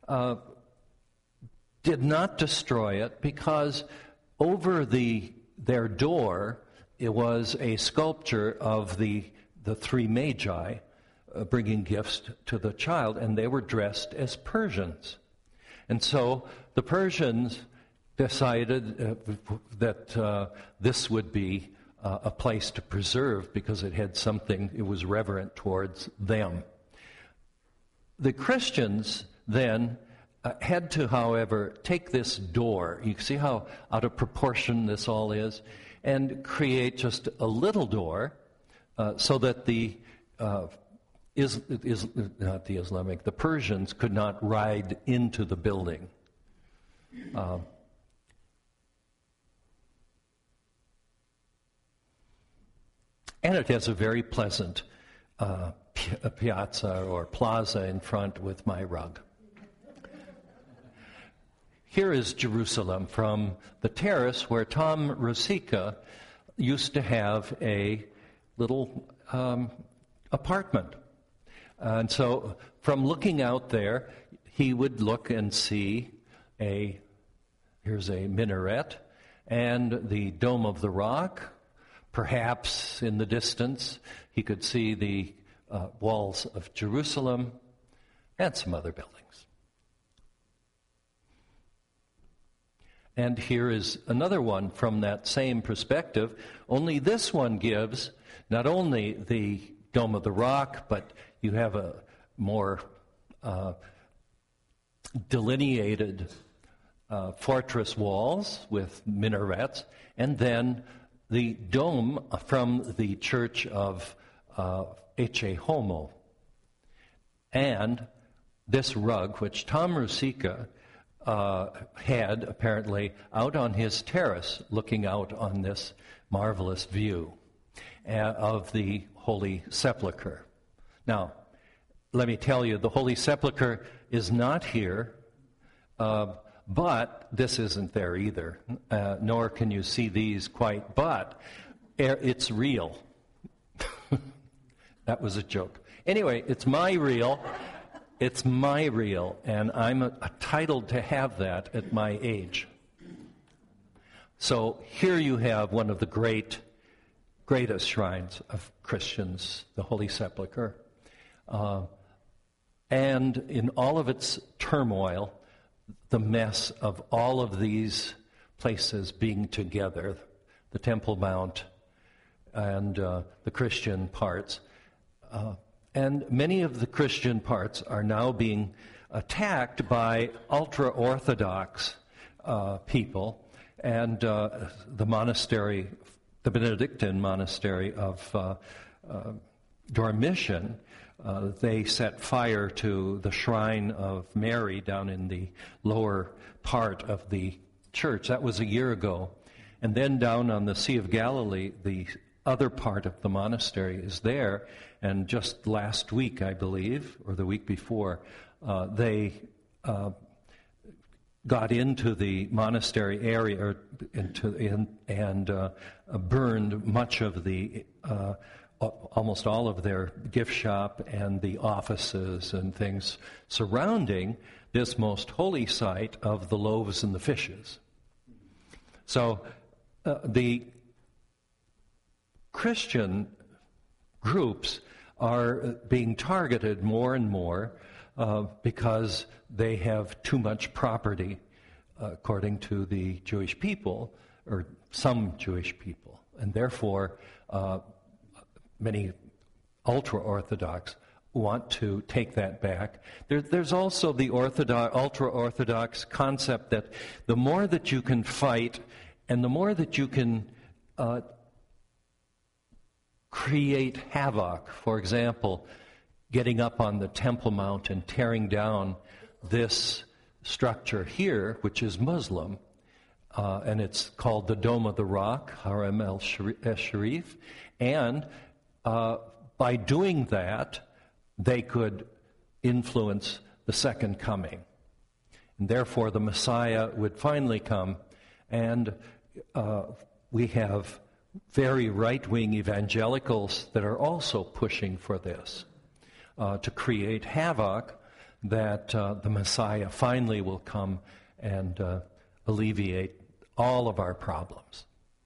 did not destroy it, because over their door it was a sculpture of the three magi bringing gifts to the child, and they were dressed as Persians. And so the Persians decided that this would be a place to preserve because it had something, it was reverent towards them. The Christians then had to, however, take this door. You see how out of proportion this all is? And create just a little door so that the Persians could not ride into the building. And it has a very pleasant piazza or plaza in front with my rug. Here is Jerusalem from the terrace where Tom Rosica used to have a little apartment. And so from looking out there, he would look and see here's a minaret and the Dome of the Rock. Perhaps in the distance, he could see the walls of Jerusalem and some other buildings. And here is another one from that same perspective, only this one gives not only the Dome of the Rock, but you have a more delineated fortress walls with minarets, and then the dome from the church of Ecce Homo. And this rug, which Tom Rosica had apparently out on his terrace, looking out on this marvelous view of the Holy Sepulchre. Now, let me tell you, the Holy Sepulchre is not here, but this isn't there either, nor can you see these quite, but it's real. That was a joke. Anyway, it's my real. It's my real, and I'm entitled to have that at my age. So here you have one of the greatest shrines of Christians, the Holy Sepulchre. And in all of its turmoil, the mess of all of these places being together, the Temple Mount and the Christian parts, and many of the Christian parts are now being attacked by ultra-Orthodox people, and the monastery, the Benedictine monastery of Dormition, they set fire to the shrine of Mary down in the lower part of the church. That was a year ago. And then down on the Sea of Galilee, the other part of the monastery is there. And just last week, I believe, or the week before, they got into the monastery area and burned much of the almost all of their gift shop and the offices and things surrounding this most holy site of the loaves and the fishes. So the Christian groups are being targeted more and more because they have too much property, according to the Jewish people, or some Jewish people, and therefore many ultra-Orthodox want to take that back. There's also the ultra-Orthodox concept that the more that you can fight and the more that you can create havoc, for example, getting up on the Temple Mount and tearing down this structure here, which is Muslim, and it's called the Dome of the Rock, Haram el-Sharif, and by doing that, they could influence the second coming. And therefore, the Messiah would finally come, and we have very right-wing evangelicals that are also pushing for this, to create havoc, that the Messiah finally will come and alleviate all of our problems.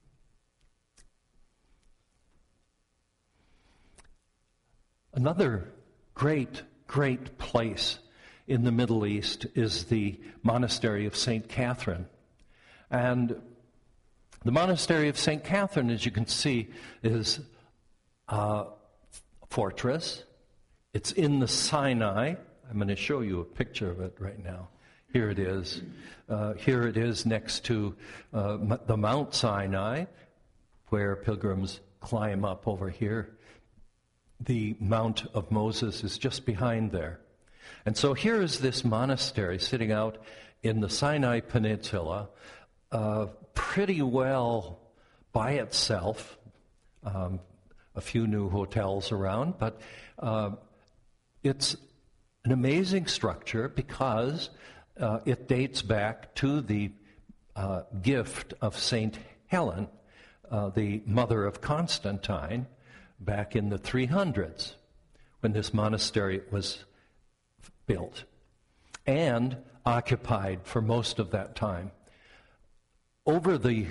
Another great place in the Middle East is the monastery of St. Catherine. And The monastery of St. Catherine, as you can see, is a fortress. It's in the Sinai. I'm going to show you a picture of it right now. Here it is. Here it is next to the Mount Sinai, where pilgrims climb up over here. The Mount of Moses is just behind there. And so here is this monastery sitting out in the Sinai Peninsula, pretty well by itself. A few new hotels around, but it's an amazing structure because it dates back to the gift of St. Helen, the mother of Constantine, back in the 300s when this monastery was built and occupied for most of that time. Over the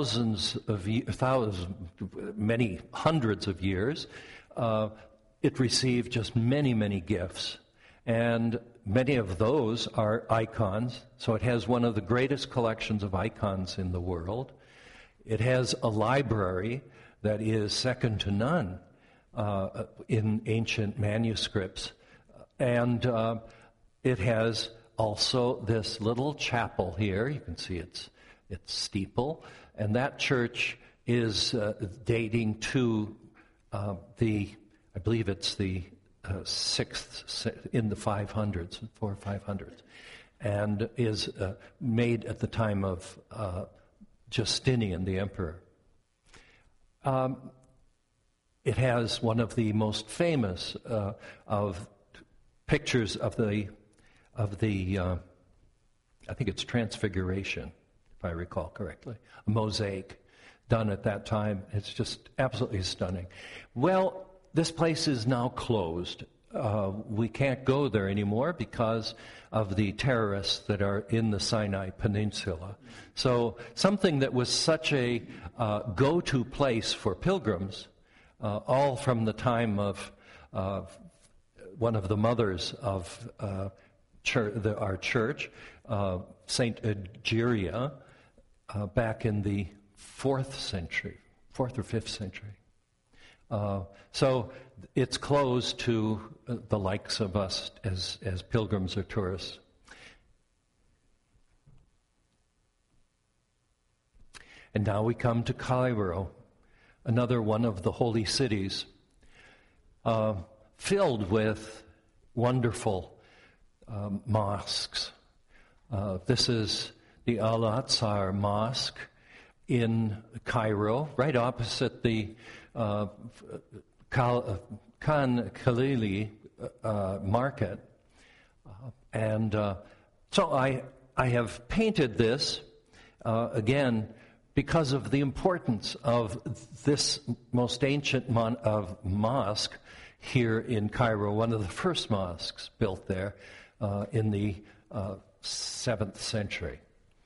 many hundreds of years, it received just many, many gifts. And many of those are icons. So it has one of the greatest collections of icons in the world. It has a library that is second to none in ancient manuscripts. And it has also this little chapel here. You can see its steeple. And that church is dating to I believe it's the 6th, in the 500s, 400 or 500s, and is made at the time of Justinian, the emperor. It has one of the most famous of pictures of the I think it's Transfiguration, if I recall correctly, a mosaic done at that time. It's just absolutely stunning. Well, this place is now closed. We can't go there anymore because of the terrorists that are in the Sinai Peninsula. So something that was such a go-to place for pilgrims, all from the time of one of the mothers of our church, Saint Egeria, back in the 4th or 5th century. So it's closed to the likes of us as pilgrims or tourists. And now we come to Cairo, another one of the holy cities, filled with wonderful mosques. This is the Al-Aqsa Mosque in Cairo, right opposite the Khan Khalili market. And so I have painted this, again, because of the importance of this most ancient mosque here in Cairo, one of the first mosques built there in the 7th century.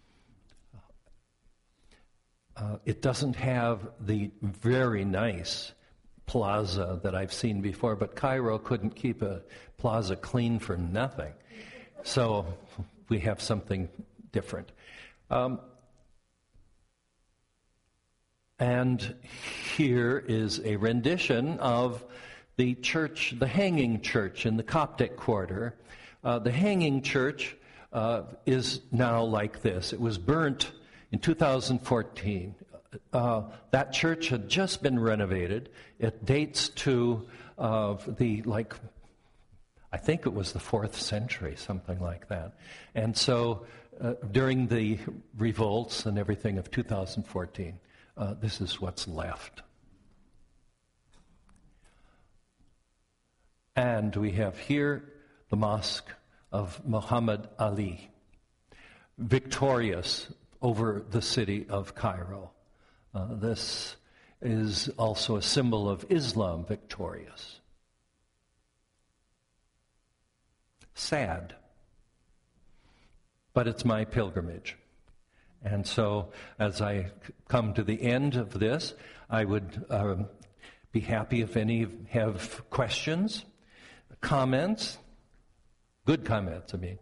It doesn't have the very nice plaza that I've seen before, but Cairo couldn't keep a plaza clean for nothing. So we have something different. And here is a rendition of the church, the Hanging Church in the Coptic Quarter. The Hanging Church is now like this. It was burnt in 2014. That church had just been renovated. It dates to I think it was the 4th century, something like that. And so during the revolts and everything of 2014, this is what's left. And we have here the Mosque of Muhammad Ali, victorious over the city of Cairo. This is also a symbol of Islam victorious. Sad, but it's my pilgrimage. And so as I come to the end of this, I would be happy if any have questions, comments, good comments, I mean.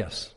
Yes.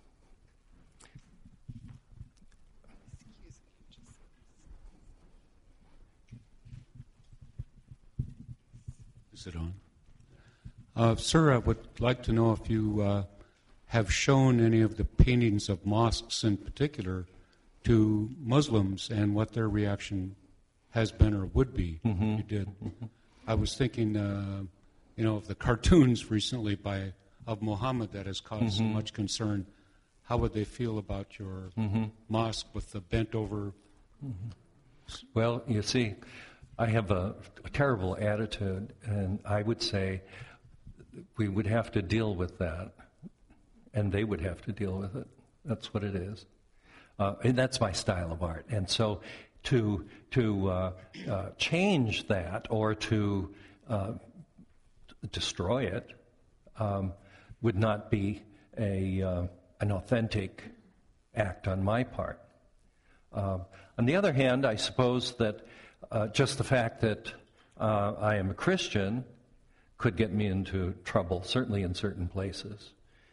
Is it on? Sir, I would like to know if you have shown any of the paintings of mosques in particular to Muslims and what their reaction has been or would be if you did. I was thinking, of the cartoons recently of Muhammad that has caused so much concern. How would they feel about your mosque with the bent over? Well, you see, I have a terrible attitude, and I would say we would have to deal with that, and they would have to deal with it. That's what it is. And that's my style of art. And so to change that or to destroy it would not be an authentic act on my part. On the other hand, I suppose that just the fact that I am a Christian could get me into trouble, certainly in certain places.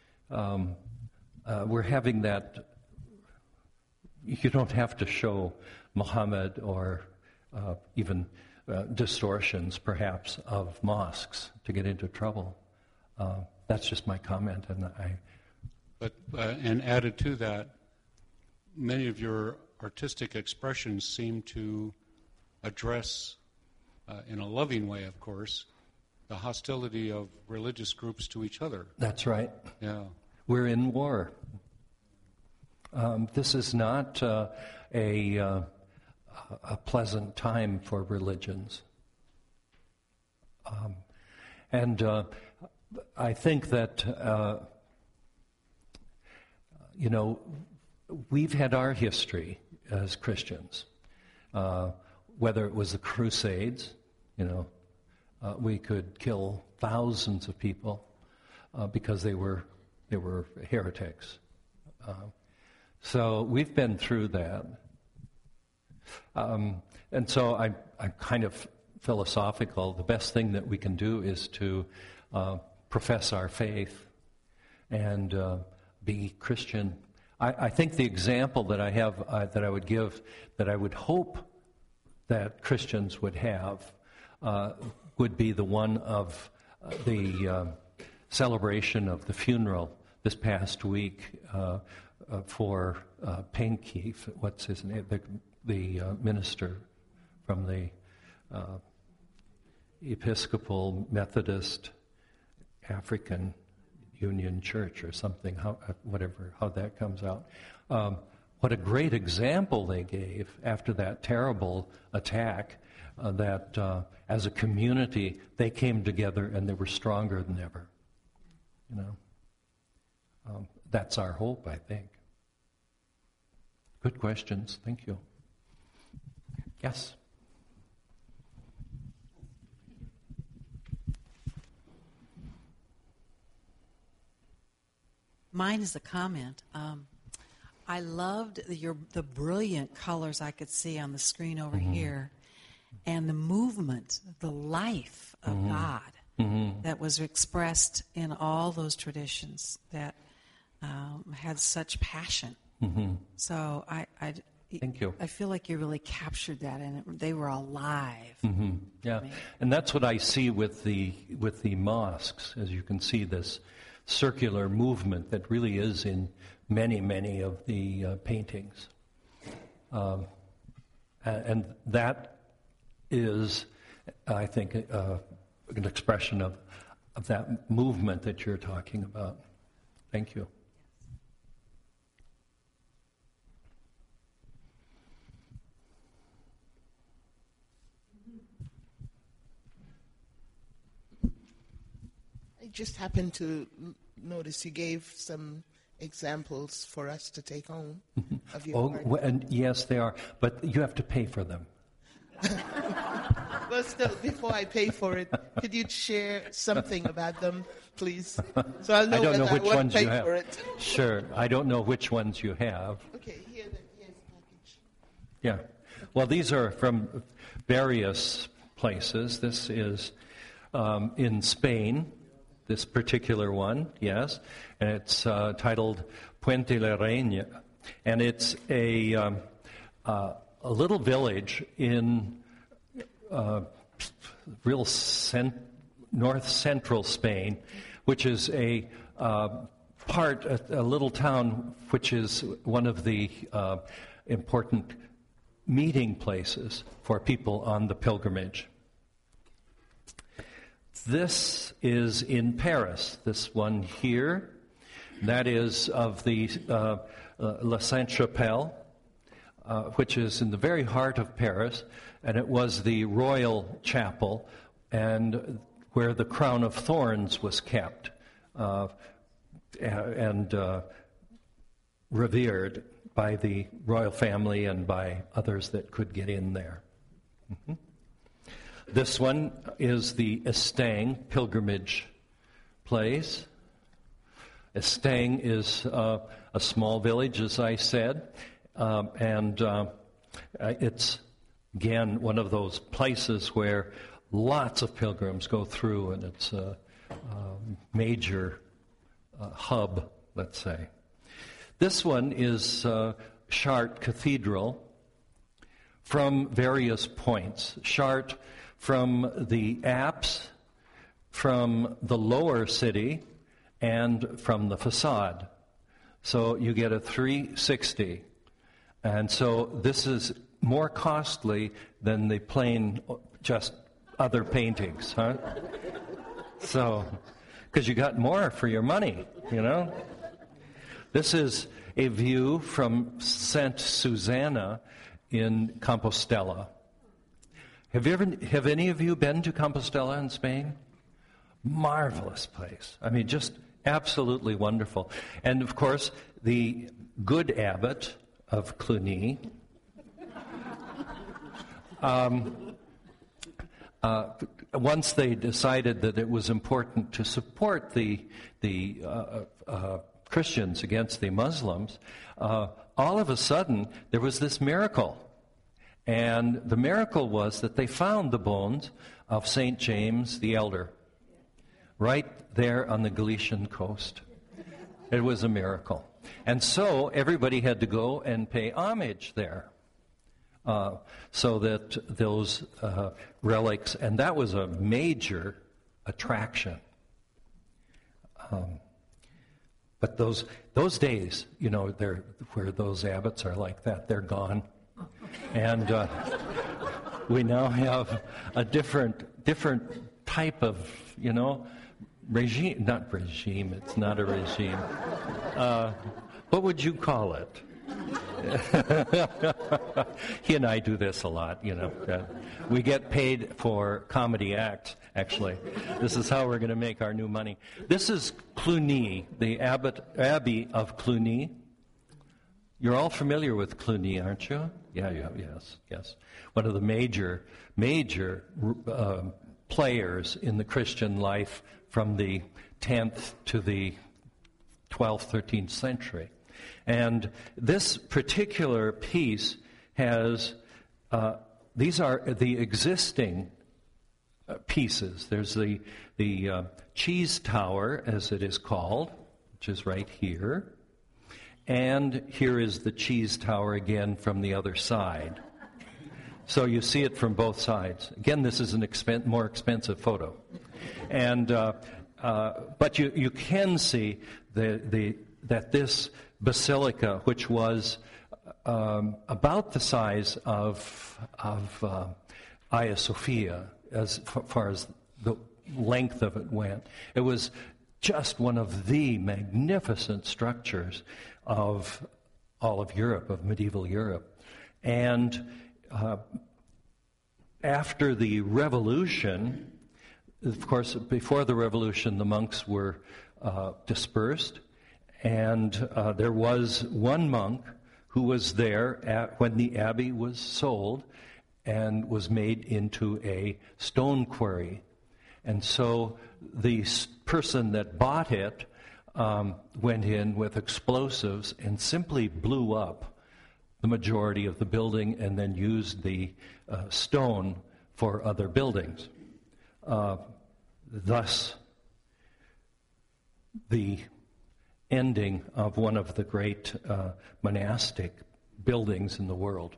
We're having that. You don't have to show Muhammad or even distortions, perhaps, of mosques to get into trouble. That's just my comment, and added to that, many of your artistic expressions seem to address, in a loving way, of course, the hostility of religious groups to each other. That's right. Yeah. We're in war. This is not a pleasant time for religions. And I think that, we've had our history as Christians. Whether it was the Crusades, we could kill thousands of people because they were heretics. So we've been through that. And so I'm kind of philosophical. The best thing that we can do is to profess our faith and be Christian. I think the example that I have, that I would give, that I would hope that Christians would have, would be the one of the celebration of the funeral this past week for Penke, what's his name, the minister from the Episcopal Methodist African Union Church or something, how that comes out. What a great example they gave after that terrible attack, that as a community they came together and they were stronger than ever. That's our hope, I think. Good questions. Thank you. Yes? Mine is a comment. I loved the brilliant colors I could see on the screen over here, and the movement, the life of God that was expressed in all those traditions that had such passion. So Thank you. I feel like you really captured that, and they were alive. Yeah, and that's what I see with the mosques. As you can see, this circular movement that really is in many of the paintings, and that is, I think, an expression of that movement that you're talking about. Thank you. I just happened to notice you gave some examples for us to take home of your art. And yes, they are, but you have to pay for them. Well, still, before I pay for it, could you share something about them, please? So I'll know I don't know whether which I want ones to you pay have. for it. Sure, I don't know which ones you have. Okay, here's the package. Yeah. Well, these are from various places. This is in Spain. this particular one, yes, and it's titled Puente la Reina, and it's a little village in real north central Spain, which is a little town which is one of the important meeting places for people on the pilgrimage. This is in Paris, this one here. That is of the La Sainte-Chapelle, which is in the very heart of Paris, and it was the royal chapel and where the crown of thorns was kept and revered by the royal family and by others that could get in there. Mm-hmm. This one is the Estaing pilgrimage place. Estaing is a small village, as I said, and it's, again, one of those places where lots of pilgrims go through, and it's a major hub, let's say. This one is Chartres Cathedral from various points. Chartres from the apse, from the lower city, and from the facade. So you get a 360. And so this is more costly than the plain, just other paintings, huh? So, because you got more for your money, you know? This is a view from Saint Susanna in Compostela. Have any of you been to Compostela in Spain? Marvelous place. I mean, just absolutely wonderful. And of course, the good abbot of Cluny, once they decided that it was important to support the Christians against the Muslims, all of a sudden there was this miracle. And the miracle was that they found the bones of St. James the Elder right there on the Galician coast. It was a miracle. And so everybody had to go and pay homage there. So that those relics, and that was a major attraction. But those days, you know, where those abbots are like that, they're gone. And we now have a different type of, you know, regime. Not regime, it's not a regime. What would you call it? He and I do this a lot, you know. We get paid for comedy acts, actually. This is how we're going to make our new money. This is Cluny, the Abbey of Cluny. You're all familiar with Cluny, aren't you? Yeah, yes. One of the major players in the Christian life from the 10th to the 12th, 13th century. And this particular piece has, these are the existing pieces. There's the cheese tower, as it is called, which is right here. And here is the cheese tower again from the other side. So you see it from both sides. Again, this is an more expensive photo. And but you can see that this basilica, which was about the size of Hagia Sophia, as far as the length of it went, it was just one of the magnificent structures of all of Europe, of medieval Europe. And after the Revolution, of course, before the Revolution, the monks were dispersed, and there was one monk who was there when the abbey was sold and was made into a stone quarry. And so the person that bought it went in with explosives and simply blew up the majority of the building and then used the stone for other buildings. Thus, the ending of one of the great monastic buildings in the world.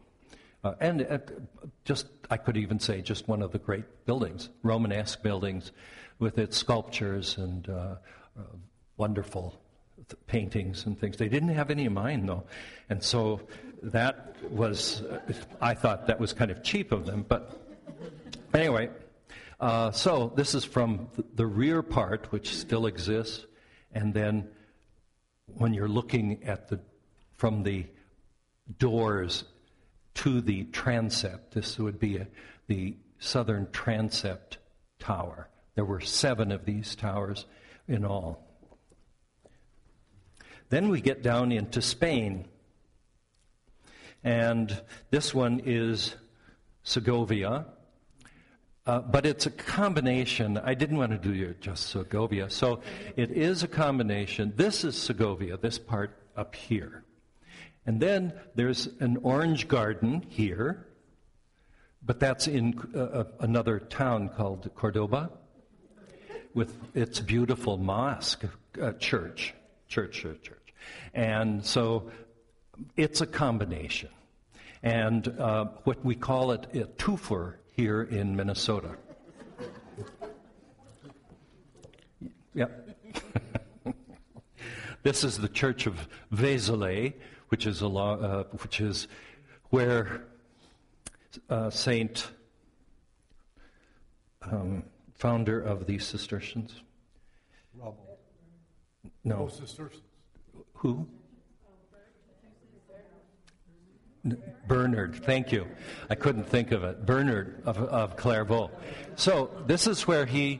I could even say just one of the great buildings, Romanesque buildings, with its sculptures and wonderful paintings and things. They didn't have any of mine, though. And so that was, I thought that was kind of cheap of them. But anyway, so this is from the rear part, which still exists. And then when you're looking at from the doors to the transept, this would be the southern transept tower. There were 7 of these towers in all. Then we get down into Spain. And this one is Segovia. But it's a combination. I didn't want to do just Segovia. So it is a combination. This is Segovia, this part up here. And then there's an orange garden here. But that's in another town called Cordoba, with its beautiful mosque, church. And so it's a combination. And what we call it a twofer here in Minnesota. Yep. This is the Church of Vézelay, which is where Saint, founder of the Cistercians. No. Cistercians. Who? Bernard, thank you. I couldn't think of it. Bernard of Clairvaux. So this is where he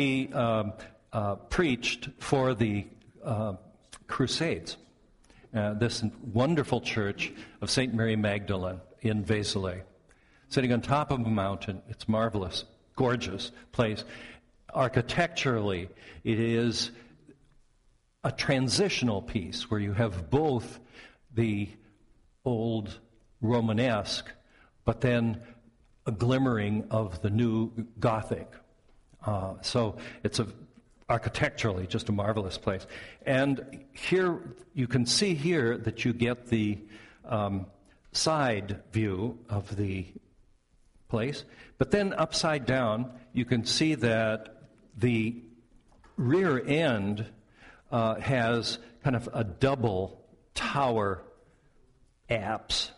preached for the Crusades. This wonderful church of St. Mary Magdalene in Vézelay, sitting on top of a mountain. It's marvelous, gorgeous place. Architecturally, it is a transitional piece where you have both the old Romanesque, but then a glimmering of the new Gothic. So it's architecturally just a marvelous place. And here, you can see here that you get the side view of the place. But then upside down, you can see that the rear end has kind of a double tower apse.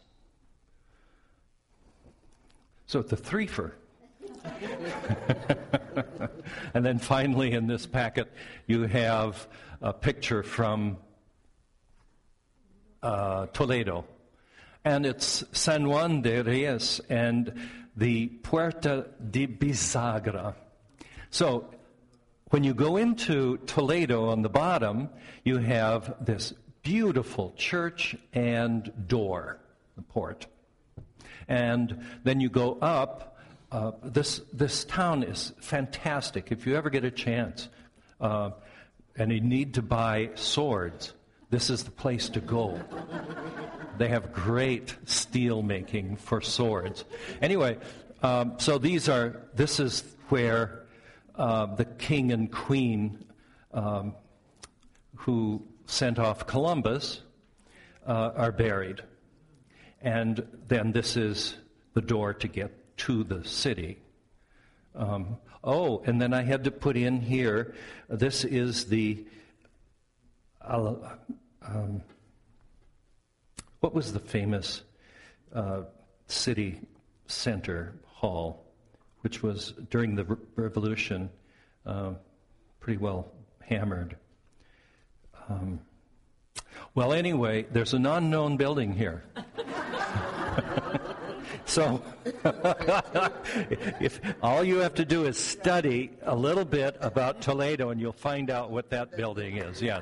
So it's a threefer. And then finally in this packet, you have a picture from Toledo. And it's San Juan de Reyes and the Puerta de Bisagra. So when you go into Toledo on the bottom, you have this beautiful church and door, the port. And then you go up. This town is fantastic. If you ever get a chance and you need to buy swords, this is the place to go. They have great steel making for swords. Anyway, so this is where the king and queen who sent off Columbus are buried. And then this is the door to get to the city. And then I had to put in here, this is the, what was the famous city center hall, which was during the Revolution pretty well hammered. Well, anyway, there's an unknown building here. So, if all you have to do is study a little bit about Toledo, and you'll find out what that building is. Yes.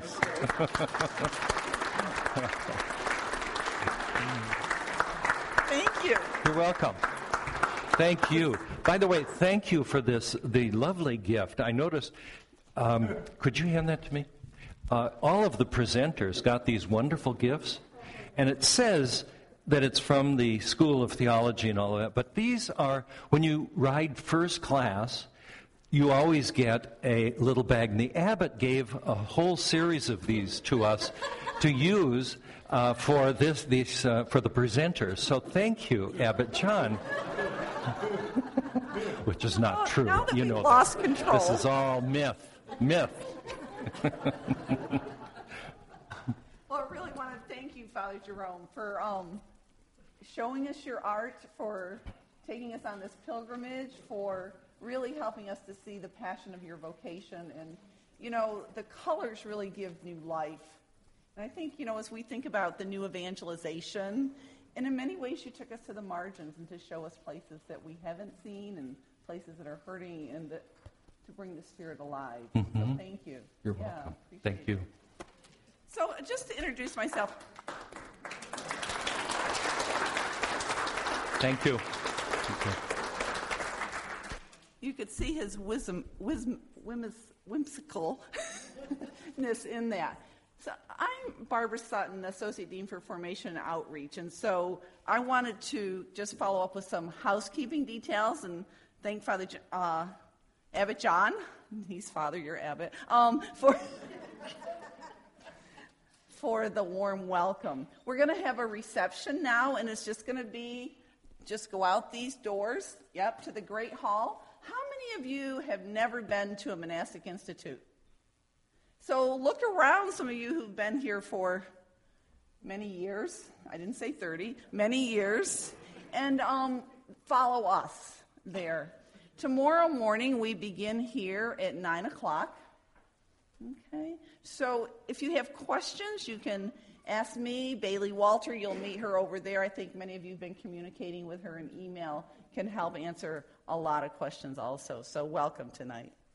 Thank you. You're welcome. Thank you. By the way, thank you for the lovely gift. I noticed. Could you hand that to me? All of the presenters got these wonderful gifts, and it says that it's from the School of Theology and all of that. But these are, when you ride first class, you always get a little bag. And the abbot gave a whole series of these to us to use for the presenters. So thank you, Abbot John. Which is not true. Now that you we've know lost that. control. This is all myth. Myth. Well, I really want to thank you, Father Jerome, for showing us your art, for taking us on this pilgrimage, for really helping us to see the passion of your vocation. And, you know, the colors really give new life. And I think, you know, as we think about the new evangelization, and in many ways you took us to the margins and to show us places that we haven't seen and places that are hurting and to bring the Spirit alive. So thank you. You're welcome. Thank you. So just to introduce myself. Thank you. You could see his whimsicalness in that. So I'm Barbara Sutton, Associate Dean for Formation and Outreach, and so I wanted to just follow up with some housekeeping details and thank Father Abbot John, he's Father, you're Abbot, for the warm welcome. We're going to have a reception now, and it's just going to be, just go out these doors, to the Great Hall. How many of you have never been to a monastic institute? So look around, some of you who've been here for many years. I didn't say 30, many years. And follow us there. Tomorrow morning we begin here at 9 o'clock. Okay. So if you have questions, you can ask me, Bailey Walter. You'll meet her over there. I think many of you have been communicating with her, and email can help answer a lot of questions also. So welcome tonight.